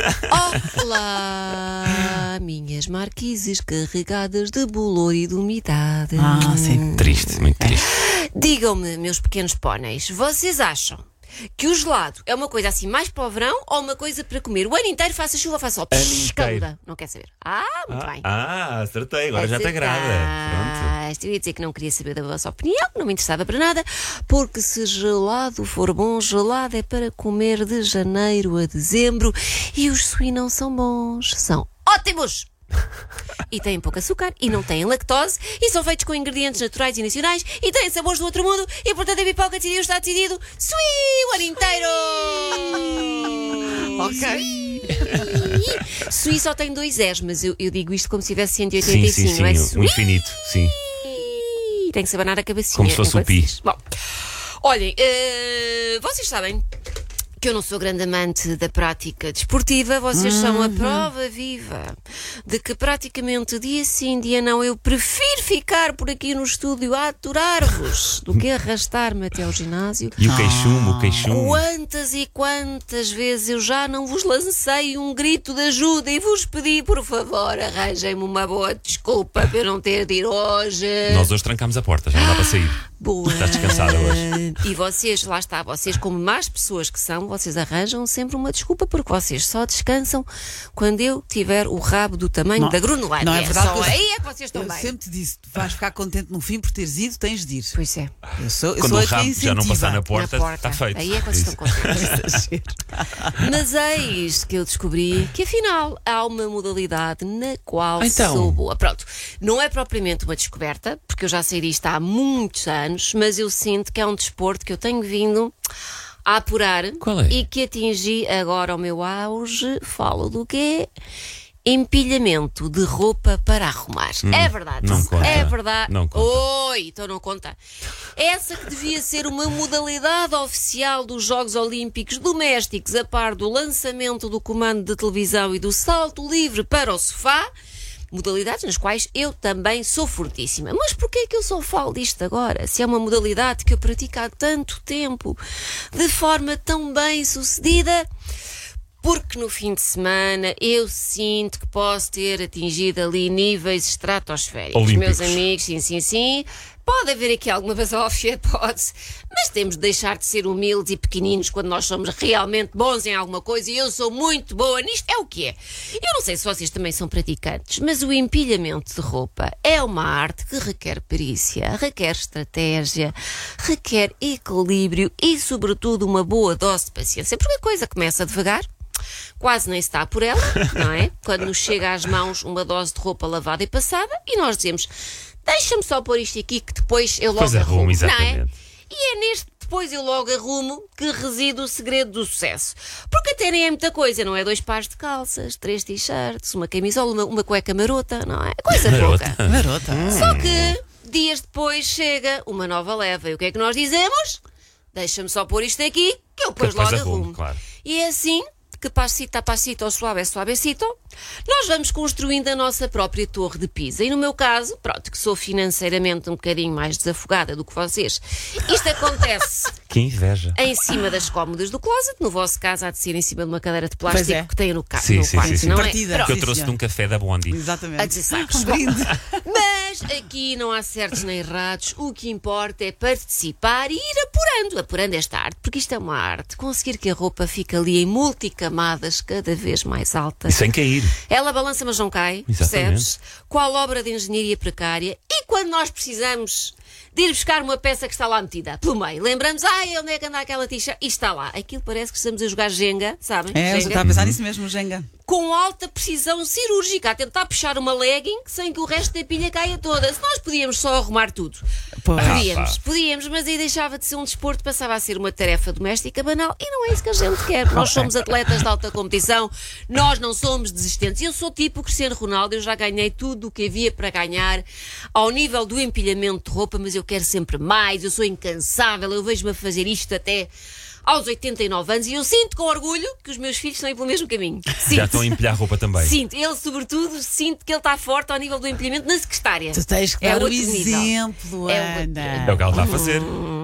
Olá, minhas marquises carregadas de bolor e de umidade. Ah, sim. Triste, muito triste. Digam-me, meus pequenos póneis, vocês acham que o gelado é uma coisa assim mais para o verão ou uma coisa para comer o ano inteiro, faça chuva, faça sol? Psh, calda. Não quer saber. Ah, muito ah, bem. Ah, acertei, agora já te agrada. Pronto. Eu ia dizer que não queria saber da vossa opinião, que não me interessava para nada, porque se gelado for bom, gelado é para comer de janeiro a dezembro e os Sui não são bons, são ótimos! E têm pouco açúcar e não têm lactose e são feitos com ingredientes naturais e nacionais e têm sabores do outro mundo e portanto a pipoca decidiu, está decidido, Sui o ano inteiro! Ok. Sui só tem dois S, mas eu, eu digo isto como se tivesse cento e oitenta e cinco, sim, sim, não é? sim, o infinito, sim. Tem que se abanar a cabecinha. Como se fosse um pi. Bom, olhem, uh, vocês sabem que eu não sou grande amante da prática desportiva, vocês uhum. são a prova viva de que praticamente dia sim, dia não, eu prefiro ficar por aqui no estúdio a aturar-vos do que arrastar-me até ao ginásio. E o queixume, o queixume. Quantas e quantas vezes eu já não vos lancei um grito de ajuda e vos pedi, por favor, arranjem-me uma boa desculpa para eu não ter de ir hoje. Nós hoje trancámos a porta, já não dá para sair. Boa. Estás descansada hoje. E vocês, lá está, vocês como más pessoas que são, vocês arranjam sempre uma desculpa porque vocês só descansam quando eu tiver o rabo do tamanho não, da Grunelândia. Não é verdade. Só aí é que vocês estão eu bem. Eu sempre te disse, tu vais ficar contente no fim por teres ido, tens de ir. Pois é. Eu sou, eu quando sou o rabo já não passar na porta, na porta, está feito. Aí é que vocês estão contentes. Mas eis que eu descobri que afinal há uma modalidade na qual então. sou boa. Pronto, não é propriamente uma descoberta, porque eu já sei disto há muitos anos, mas eu sinto que é um desporto que eu tenho vindo a apurar. Qual é? E que atingi agora ao meu auge. Falo do quê? Empilhamento de roupa para arrumar. Hum, é verdade. Não conta. É verdade. Não conta. Oi, então não conta. Essa que devia ser uma modalidade oficial dos Jogos Olímpicos Domésticos, a par do lançamento do comando de televisão e do salto livre para o sofá. Modalidades nas quais eu também sou fortíssima. Mas porquê é que eu só falo disto agora? Se é uma modalidade que eu pratico há tanto tempo, de forma tão bem sucedida? Porque no fim de semana eu sinto que posso ter atingido ali níveis estratosféricos. Olímpicos. Meus amigos, sim, sim, sim. Pode haver aqui alguma basófia, pode, mas temos de deixar de ser humildes e pequeninos quando nós somos realmente bons em alguma coisa e eu sou muito boa nisto. É o que é. Eu não sei se vocês também são praticantes, mas o empilhamento de roupa é uma arte que requer perícia, requer estratégia, requer equilíbrio e, sobretudo, uma boa dose de paciência, porque a coisa começa devagar. Quase nem se está por ela, não é? Quando nos chega às mãos uma dose de roupa lavada e passada e nós dizemos, deixa-me só pôr isto aqui que depois eu logo pois arrumo, arrumo, exatamente. não é? E é neste depois eu logo arrumo que reside o segredo do sucesso. Porque até nem é muita coisa, não é? Dois pares de calças, três t-shirts, uma camisola, uma, uma cueca marota, não é? Coisa marota. pouca. Marota. Hum. Só que dias depois chega uma nova leva. E o que é que nós dizemos? Deixa-me só pôr isto aqui que eu depois, depois logo arrumo, arrumo. Claro. E é assim que passito a passito ou suave é suavecito, nós vamos construindo a nossa própria torre de Pisa. E no meu caso, pronto, que sou financeiramente um bocadinho mais desafogada do que vocês, isto acontece que inveja. em cima das cómodas do closet. No vosso caso há de ser em cima de uma cadeira de plástico é. que tem no, ca- Sim, no sim, quarto, sim, sim. não Partida. é? Que eu Pronto. trouxe de um café da Bondi. Exatamente. A dizer sacos. Um brinde. Mas aqui não há certos nem errados. O que importa é participar e ir apurando, apurando esta arte, porque isto é uma arte. Conseguir que a roupa fique ali em multicamadas cada vez mais altas. E sem cair. Ela balança, mas não cai, Exatamente. percebes? Qual obra de engenharia precária. E quando nós precisamos de ir buscar uma peça que está lá metida pelo meio, lembramos, ai, onde é que anda aquela t-shirt? E está lá. Aquilo parece que estamos a jogar Jenga, sabem? É, eu já Jenga. estava a pensar nisso mesmo, Jenga. com alta precisão cirúrgica, a tentar puxar uma legging sem que o resto da pilha caia toda. Se nós podíamos só arrumar tudo, Pois. podíamos, podíamos, mas aí deixava de ser um desporto, passava a ser uma tarefa doméstica banal e não é isso que a gente quer. Nós somos atletas de alta competição, nós não somos desistentes. Eu sou tipo Cristiano Ronaldo, eu já ganhei tudo o que havia para ganhar ao nível do empilhamento de roupa, mas eu quero sempre mais, eu sou incansável, eu vejo-me a fazer isto até aos oitenta e nove anos e eu sinto com orgulho que os meus filhos estão aí pelo mesmo caminho. Sinto. Já estão a empilhar roupa também. Sinto, ele sobretudo, sinto que ele está forte ao nível do empilhamento na secretária. Tu tens que É dar o outro nível. exemplo, É Ana. É o que ela está a fazer.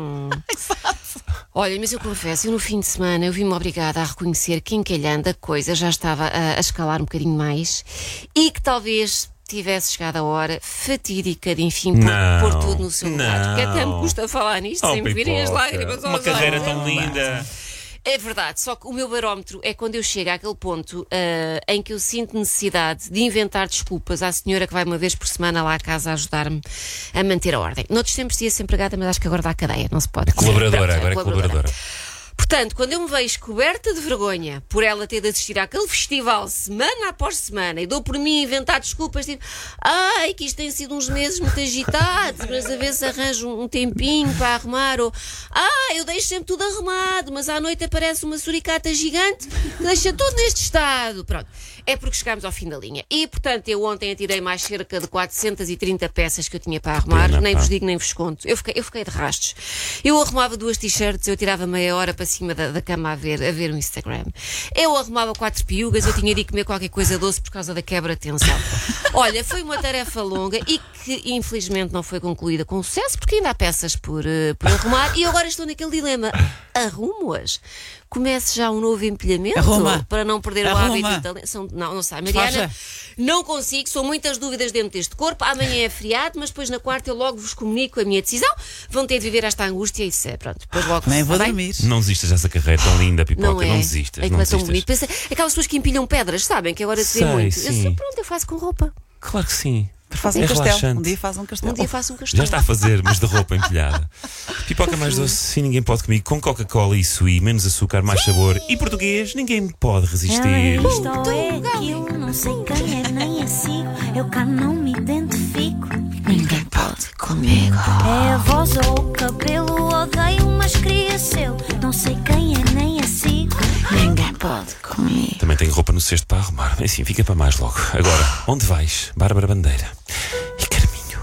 Olha, mas eu confesso, eu no fim de semana eu vi-me obrigada a reconhecer que encalhando a coisa já estava a, a escalar um bocadinho mais e que talvez tivesse chegado a hora fatídica de enfim pôr, Não, pôr tudo no seu lugar. não. Porque até me custa falar nisto Oh, sem me virem as pipoca. lágrimas. Uma aos carreira olhos. tão linda. É verdade, só que o meu barómetro é quando eu chego àquele ponto uh, em que eu sinto necessidade de inventar desculpas à senhora que vai uma vez por semana lá à casa ajudar-me a manter a ordem. Noutros tempos ia ser empregada, mas acho que agora dá cadeia, não se pode. Colaboradora, Pronto, agora é colaboradora. Portanto, quando eu me vejo coberta de vergonha por ela ter de assistir àquele festival semana após semana e dou por mim a inventar desculpas tipo, ai, que isto tem sido uns meses muito agitados, mas a ver se arranjo um tempinho para arrumar, ou ah, eu deixo sempre tudo arrumado, mas à noite aparece uma suricata gigante que deixa tudo neste estado. Pronto, é porque chegámos ao fim da linha. E, portanto, eu ontem atirei mais cerca de quatrocentas e trinta peças que eu tinha para arrumar, pena, nem pá. vos digo, nem vos conto. Eu fiquei, eu fiquei de rastos. Eu arrumava duas t-shirts, eu tirava meia hora para cima da, da cama a ver, a ver o Instagram. Eu arrumava quatro piugas, eu tinha de ir comer qualquer coisa doce por causa da quebra de tensão. Olha, foi uma tarefa longa e que infelizmente não foi concluída com sucesso, porque ainda há peças por, uh, por arrumar e eu agora estou naquele dilema. Arrumo-as? Comece já um novo empilhamento Arruma. para não perder Arruma. o hábito. Talento. São, não, não sei. Mariana, não consigo, são muitas dúvidas dentro deste corpo. Amanhã é feriado, mas depois na quarta eu logo vos comunico a minha decisão. Vão ter de viver esta angústia e isso é, pronto. Depois logo Nem vou está bem? dormir. Não desistas dessa carreira tão linda, Pipoca. Não, é. Não desistas. É que não é tão desistas. bonito. Pensa, aquelas pessoas que empilham pedras, sabem que agora se vê Sei, muito. Eu sim. sei, pronto, eu faço com roupa. Claro que sim. Faz É um castelo. relaxante. Um dia faz um castelo. Um dia faço um castelo. Já está a fazer, mas de roupa empilhada. Pipoca mais doce, sim, ninguém pode comigo. Com Coca-Cola e suí, menos açúcar, mais sabor. E português, ninguém me pode resistir. É isto ou é aquilo, não sei quem é nem a sigo. Eu cá não me identifico. Ninguém pode comigo. É a voz ou o cabelo, odeio, mas queria seu. Não sei quem é nem a sigo. Ninguém pode comigo. Também tenho roupa no cesto para arrumar. Assim, fica para mais logo. Agora, onde vais? Bárbara Bandeira e Carminho.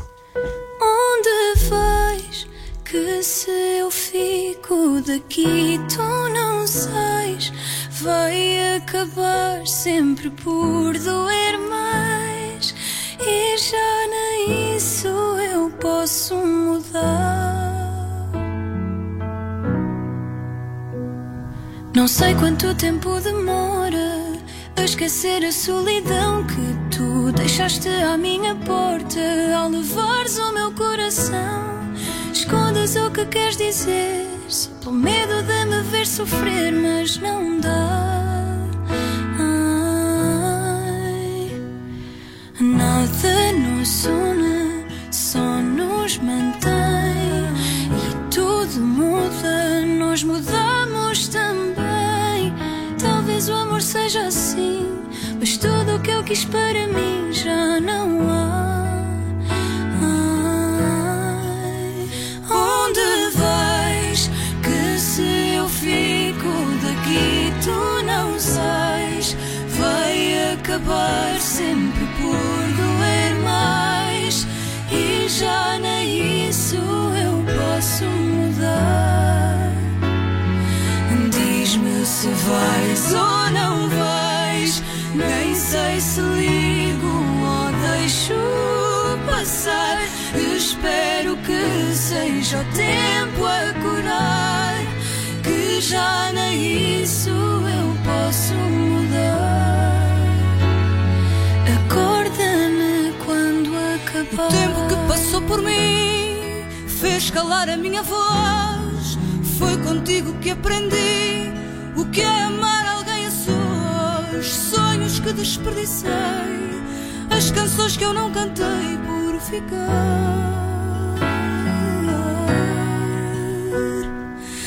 Onde vais? Que se eu fico daqui, tu não sais. Vai acabar sempre por doer mais. E já nem isso eu posso mudar. Não sei quanto tempo demora a esquecer a solidão que tu deixaste à minha porta ao levares o meu coração. Escondes o que queres dizer só pelo medo de me ver sofrer, mas não dá. Ai, nada nos une, só nos mantém. E tudo muda, nós mudamos também. Talvez o amor seja assim, mas tudo o que eu quis para mim já não há. Ai, onde vais? Que se eu fico daqui, tu não sais. Vai acabar sempre por doer mais. E já nem isso eu posso mudar. Diz-me se vais ou não vais. Nem sei se ligo ou deixo passar. Espero que seja o tempo a curar. Que já nem isso eu posso mudar. Acorda-me quando acabar. O tempo que passou por mim fez calar a minha voz. Foi contigo que aprendi o que é amar alguém a sós. Sonhos que desperdicei, as canções que eu não cantei por ficar.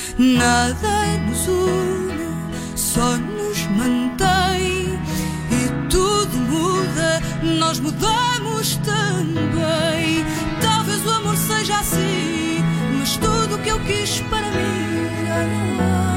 Nada nos une, só nos mantém. E nós mudamos também. Talvez o amor seja assim, mas tudo o que eu quis para mim era lá.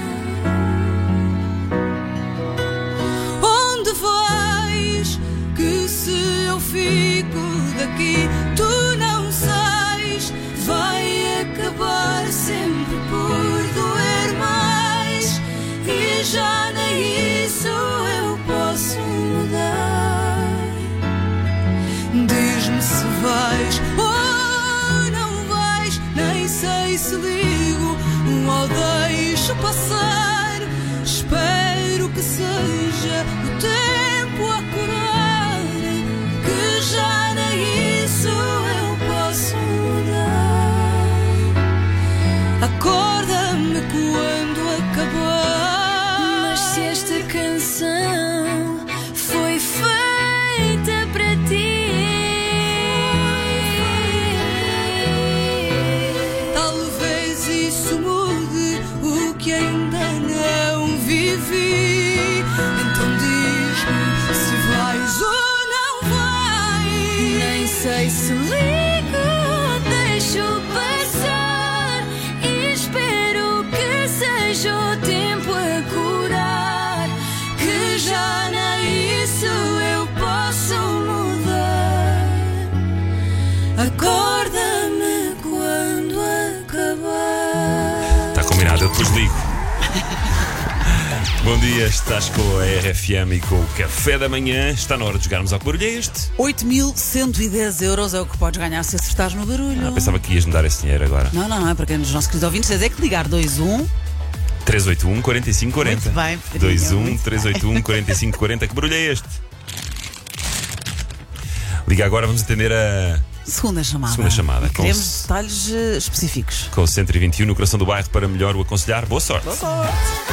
Onde vais? Que se eu fico daqui, tu não sais. Vai acabar sempre por doer mais, e já nem isso eu posso mudar. Diz-me se vais ou não vais, nem sei se ligo ou deixo passar. Espero que seja o tempo a curar, que já nem isso eu posso mudar. Acorda-me quando acabar. Mas se esta canção foi feita para ti, talvez isso mude o que ainda não vivi. Então diz-me se vais ou não vais. nem sei se ligo ou deixo passar. E espero que seja o tempo a curar, que já nem isso eu posso mudar. Acorda-me quando acabar. Está combinado, eu depois ligo. Bom dia, estás com a R F M e com o Café da Manhã. Está na hora de jogarmos ao que barulho é este. oito mil cento e dez euros é o que podes ganhar se acertares no barulho. Ah, pensava que ias-me dar esse dinheiro agora. Não, não, não, é para quem nos nossos queridos ouvintes é que ligar dois um três oito um, quatro cinco quatro zero. Muito bem, Pedrinho, dois um muito três oito um, quatro cinco quatro zero. Que barulho é este? Liga agora, vamos atender a segunda chamada. segunda chamada. E Com, queremos o- detalhes eh, específicos. com o cento e vinte e um no coração do bairro para melhor o aconselhar. Boa sorte. Boa sorte.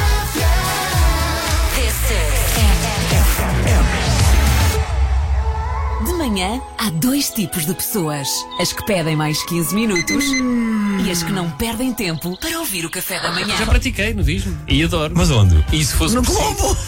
De manhã, há dois tipos de pessoas: as que pedem mais quinze minutos e as que não perdem tempo para ouvir o café da manhã. Já pratiquei no Disney e adoro. Mas onde? E se fosse No preciso- Globo!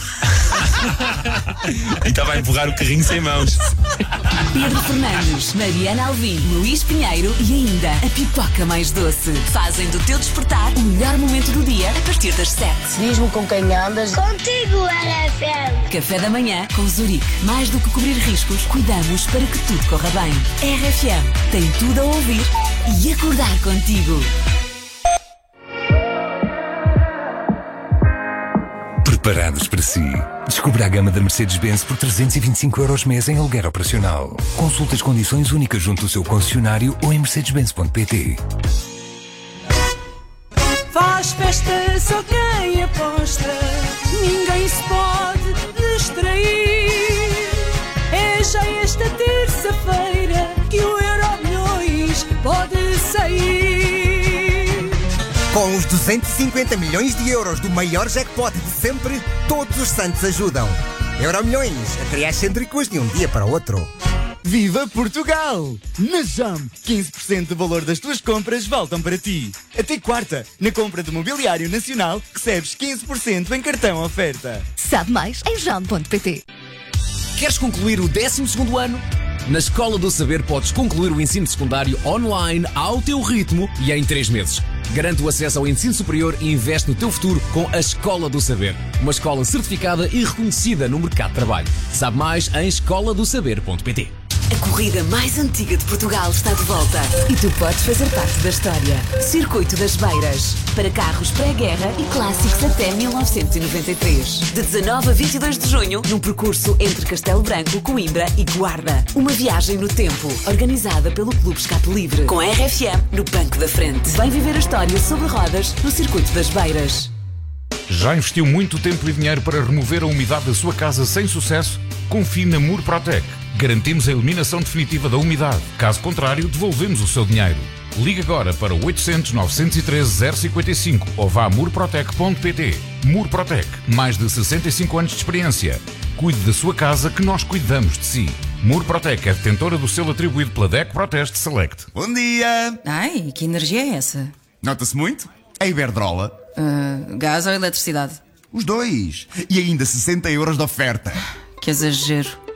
E estava a empurrar o carrinho sem mãos. Pedro Fernandes, Mariana Alvim, Luís Pinheiro e ainda a pipoca mais doce fazem do teu despertar o melhor momento do dia a partir das sete. Diz-me com quem andas. Contigo, R F M. Café da manhã com Zurique. Mais do que cobrir riscos, cuidamos para que tudo corra bem. R F M tem tudo a ouvir e acordar contigo. Preparados para si? Descubra a gama da Mercedes-Benz por trezentos e vinte e cinco euros mês em aluguer operacional. Consulte as condições únicas junto do seu concessionário ou em mercedes benz ponto pt. Faz festa só quem aposta, ninguém se pode distrair. É já esta terça-feira que o Euro Milhões pode sair. Com os duzentos e cinquenta milhões de euros do maior jackpot de sempre, todos os santos ajudam. Euromilhões, a criar cêntricos de um dia para o outro. Viva Portugal! Na Jam, quinze por cento do valor das tuas compras voltam para ti. Até quarta, na compra de mobiliário nacional, recebes quinze por cento em cartão oferta. Sabe mais em jam ponto pt. Queres concluir o décimo segundo ano? Na Escola do Saber podes concluir o ensino secundário online ao teu ritmo e em três meses. Garante o acesso ao ensino superior e investe no teu futuro com a Escola do Saber. Uma escola certificada e reconhecida no mercado de trabalho. Sabe mais em escola do saber ponto pt. A corrida mais antiga de Portugal está de volta e tu podes fazer parte da história. Circuito das Beiras. Para carros pré-guerra e clássicos até mil novecentos e noventa e três. De dezanove a vinte e dois de junho, num percurso entre Castelo Branco, Coimbra e Guarda. Uma viagem no tempo, organizada pelo Clube Escape Livre. Com a R F M no banco da frente. Vem viver a história sobre rodas no Circuito das Beiras. Já investiu muito tempo e dinheiro para remover a umidade da sua casa sem sucesso? Confie na Murprotec. Garantimos a eliminação definitiva da umidade. Caso contrário, devolvemos o seu dinheiro. Ligue agora para oitocentos, novecentos e treze, zero cinquenta e cinco ou vá a murprotec ponto pt. Murprotec, mais de sessenta e cinco anos de experiência. Cuide da sua casa que nós cuidamos de si. Murprotec é detentora do selo atribuído pela D E C Proteste Select. Bom dia! Ai, que energia é essa? Nota-se muito? A Iberdrola. Uh, gás ou eletricidade? Os dois. E ainda sessenta euros de oferta. Que exagero.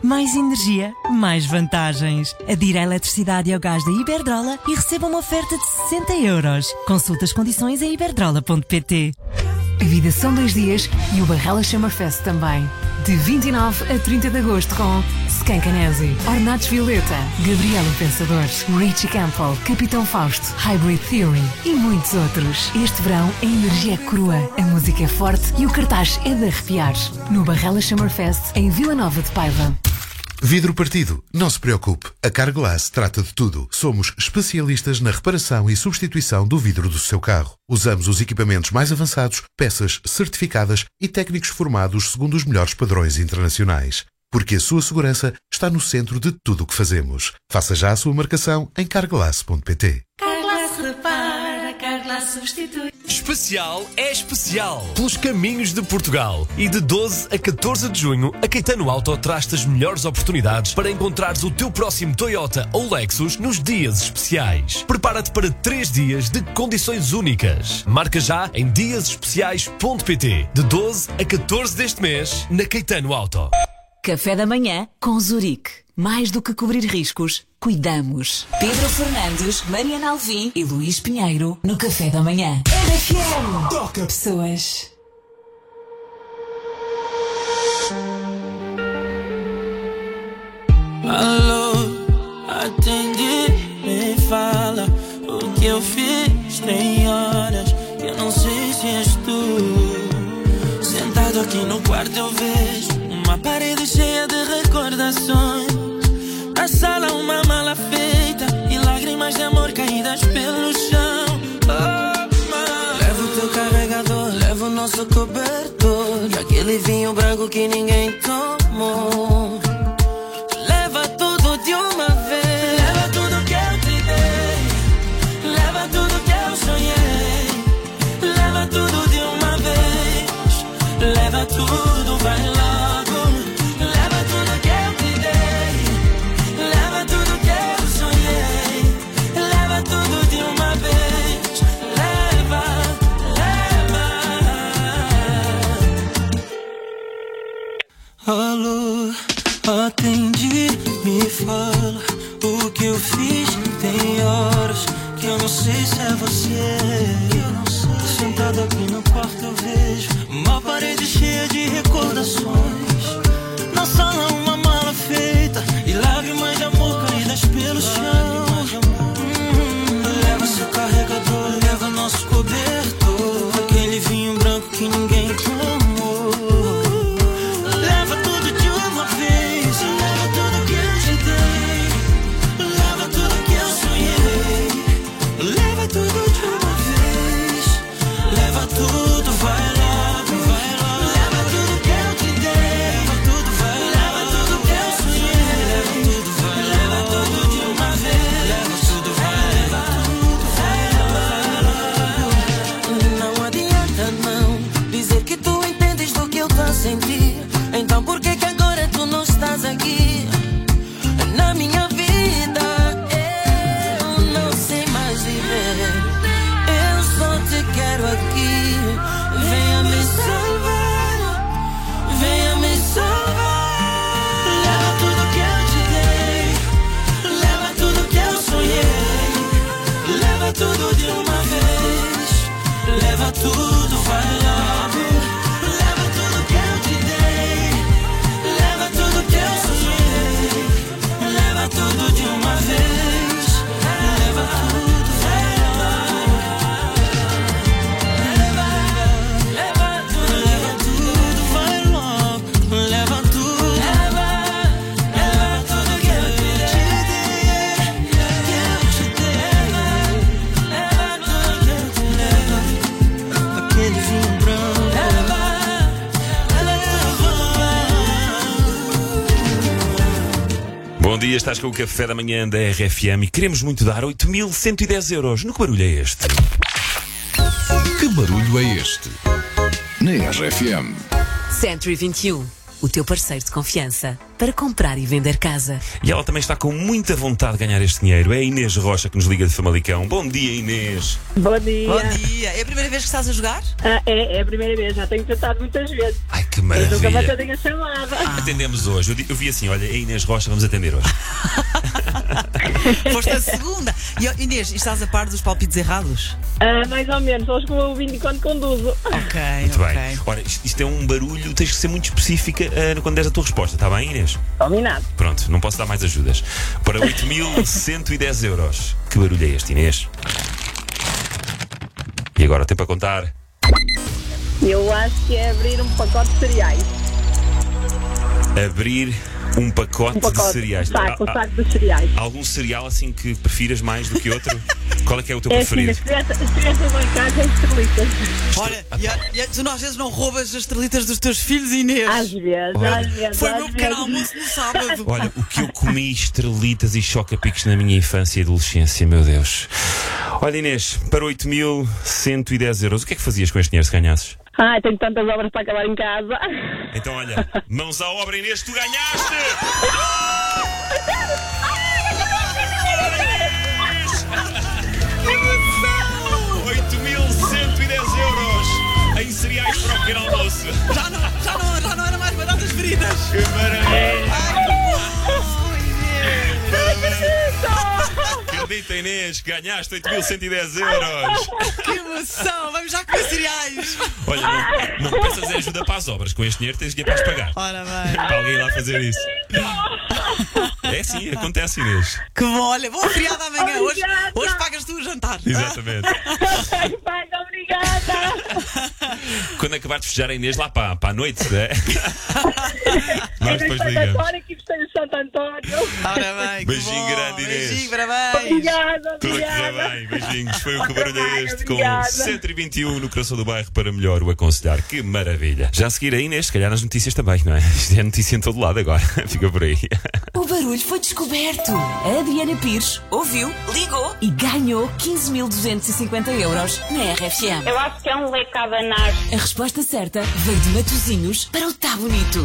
Mais energia, mais vantagens. Adira à eletricidade e ao gás da Iberdrola e receba uma oferta de sessenta euros. Consulta as condições em iberdrola ponto pt. A vida são dois dias e o Barrela Summerfest também. De vinte e nove a trinta de agosto com Skankanese, Ornatos Violeta, Gabriel o Pensador, Richie Campbell, Capitão Fausto, Hybrid Theory e muitos outros. Este verão a energia é crua, a música é forte e o cartaz é de arrepiar. No Barrela Summerfest em Vila Nova de Paiva. Vidro partido, não se preocupe. A Carglass trata de tudo. Somos especialistas na reparação e substituição do vidro do seu carro. Usamos os equipamentos mais avançados, peças certificadas e técnicos formados segundo os melhores padrões internacionais. Porque a sua segurança está no centro de tudo o que fazemos. Faça já a sua marcação em carglass ponto pt. Carglass repara, Carglass substitui. Especial é especial pelos caminhos de Portugal. E de doze a catorze de junho, a Caetano Auto traz-te as melhores oportunidades para encontrares o teu próximo Toyota ou Lexus nos dias especiais. Prepara-te para três dias de condições únicas. Marca já em dias especiais ponto pt. De doze a catorze deste mês, na Caetano Auto. Café da manhã com Zurique. Mais do que cobrir riscos, cuidamos. Pedro Fernandes, Mariana Alvim e Luís Pinheiro no Café da Manhã. R F M. Toca pessoas. Alô, atende, me fala o que eu fiz. Tem horas que eu não sei se és tu. Sentado aqui no quarto eu vejo uma parede cheia de recordações. Na sala uma mala feita e lágrimas de amor caídas pelo chão. Oh, leva o teu carregador, leva o nosso cobertor, aquele vinho branco que ninguém tomou. Leva tudo de uma vez. Leva tudo que eu te dei, leva tudo que eu sonhei. Leva tudo de uma vez. Leva tudo, vai lá. Alô, atende, me fala o que eu fiz. Tem horas que eu não sei se é você. Sentado aqui no quarto eu vejo uma parede cheia de recordações. Na sala uma mala feita e lágrimas de amor caídas pelo chão. Hum, leva seu carregador, leva nosso cobertor, aquele vinho branco que ninguém tomou. Então por que que agora tu não estás aqui na minha vida? Eu não sei mais viver, eu só te quero aqui. Venha me salvar, venha me salvar. Leva tudo que eu te dei, leva tudo que eu sonhei. Leva tudo de uma vez, leva tudo, vai lá. Tudo de uma vez, leva tudo, vai lá. Leva, leva tudo, leva tudo, vai logo. Leva tudo, leva, leva tudo que eu te dei, que eu te dei. Leva tudo que eu te dei, aquele vinho branco. Leva, Bom dia, estás com o Café da Manhã da R F M e queremos muito dar oito mil cento e dez euros. No que barulho é este? Que barulho é este? Na R F M. cento e vinte e um. o teu parceiro de confiança para comprar e vender casa. E ela também está com muita vontade de ganhar este dinheiro. É a Inês Rocha que nos liga de Famalicão. Bom dia, Inês. Bom dia. Bom dia. É a primeira vez que estás a jogar? Ah, é, é a primeira vez, já tenho tentado muitas vezes. Ai, que Mas nunca me maravilha. atendem a chamada. Atendemos hoje. Eu, di- eu vi assim, olha, é a Inês Rocha, vamos atender hoje. Foste a segunda. E ó, Inês, estás a par dos palpites errados? Ah, mais ou menos, só os que eu ouvi enquanto conduzo. Ok, Muito bem. Ora, isto, isto é um barulho, tens que ser muito específica ah, quando deres a tua resposta, está bem, Inês? Combinado. Pronto, não posso dar mais ajudas. Para oito mil cento e dez euros. Que barulho é este, Inês? E agora, o tempo a contar. Eu acho que é abrir um pacote de cereais. Abrir um pacote, Um pacote, de cereais. um saco, Há- um há- saco de cereais. Algum cereal assim que prefiras mais do que outro? Qual é que é o teu É assim, preferido? as crianças as crianças lá em casa é estrelitas. Olha, e, a- e a- tu às vezes não roubas as estrelitas dos teus filhos, Inês? Às vezes, Olha. às vezes. Foi o às meu pequeno vezes. almoço no sábado. Olha, o que eu comi estrelitas e choca-picos na minha infância e adolescência, meu Deus. Olha, Inês, para oito mil cento e dez euros, o que é que fazias com este dinheiro se ganhasses? Ah, tenho tantas obras para acabar em casa. Então, olha, mãos à obra, Inês, tu ganhaste! oito mil cento e dez euros em cereais para o pequeno almoço. Já não, já não, já não era mais baratas fritas. Que maravilha! Acredita, Inês, ganhaste oito mil cento e dez euros. Que emoção! Vamos já comer cereais. Olha, não, não peças ajuda para as obras. Com este dinheiro tens dinheiro para as pagar. Ora bem. Para alguém ir lá fazer isso. É sim, acontece, Inês. Que bom, olha, bom feriado amanhã. Hoje, Obrigada. hoje pagas tu o jantar. Exatamente. Pai, obrigada. Quando acabar de festejar a Inês lá para, para a noite, né? É Nós no depois Santo ligamos. Antônio, que festejo Santo António. Ora bem, que Beijinho bom. grande, Inês. Beijinho, parabéns. Obrigada, Tudo a correr obrigada. bem, beijinhos. Foi o que Bom barulho é trabalho, este com obrigada. cento e vinte e um no coração do bairro para melhor o aconselhar. Que maravilha. Já a seguir a Inês, se calhar nas notícias também, não é? Isto é notícia em todo lado agora. Fica por aí. O barulho foi descoberto. A Adriana Pires ouviu, ligou e ganhou quinze mil duzentos e cinquenta euros na R F M. Eu acho que é um leque a abanar. A resposta certa veio de Matosinhos para o Tá Bonito.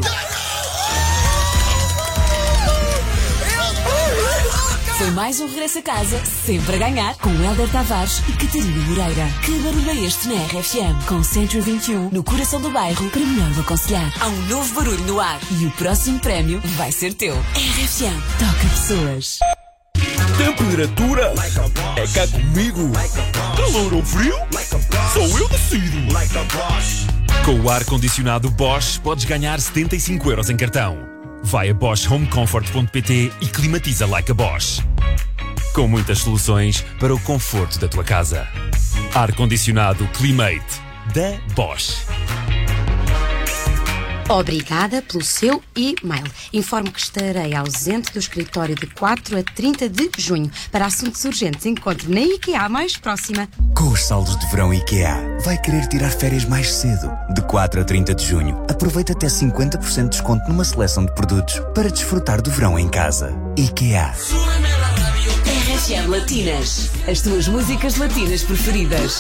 Foi mais um regresso a casa, sempre a ganhar, com Hélder Tavares e Catarina Moreira. Que barulho é este na R F M? Com cento e vinte e um no coração do bairro para melhor o aconselhar. Há um novo barulho no ar e o próximo prémio vai ser teu. R F M toca pessoas. Temperatura é cá comigo. Calor ou frio? Só eu decido. Com o ar-condicionado Bosch podes ganhar setenta e cinco euros em cartão. Vai a bosch home comfort ponto pt e climatiza like a Bosch. Com muitas soluções para o conforto da tua casa. Ar-condicionado Climate da Bosch. Obrigada pelo seu e-mail. Informo que estarei ausente do escritório de quatro a trinta de junho. Para assuntos urgentes, encontro na IKEA mais próxima. Com os saldos de verão IKEA, vai querer tirar férias mais cedo. De quatro a trinta de junho, aproveita até cinquenta por cento de desconto numa seleção de produtos para desfrutar do verão em casa. IKEA. R F M Latinas. As tuas músicas latinas preferidas.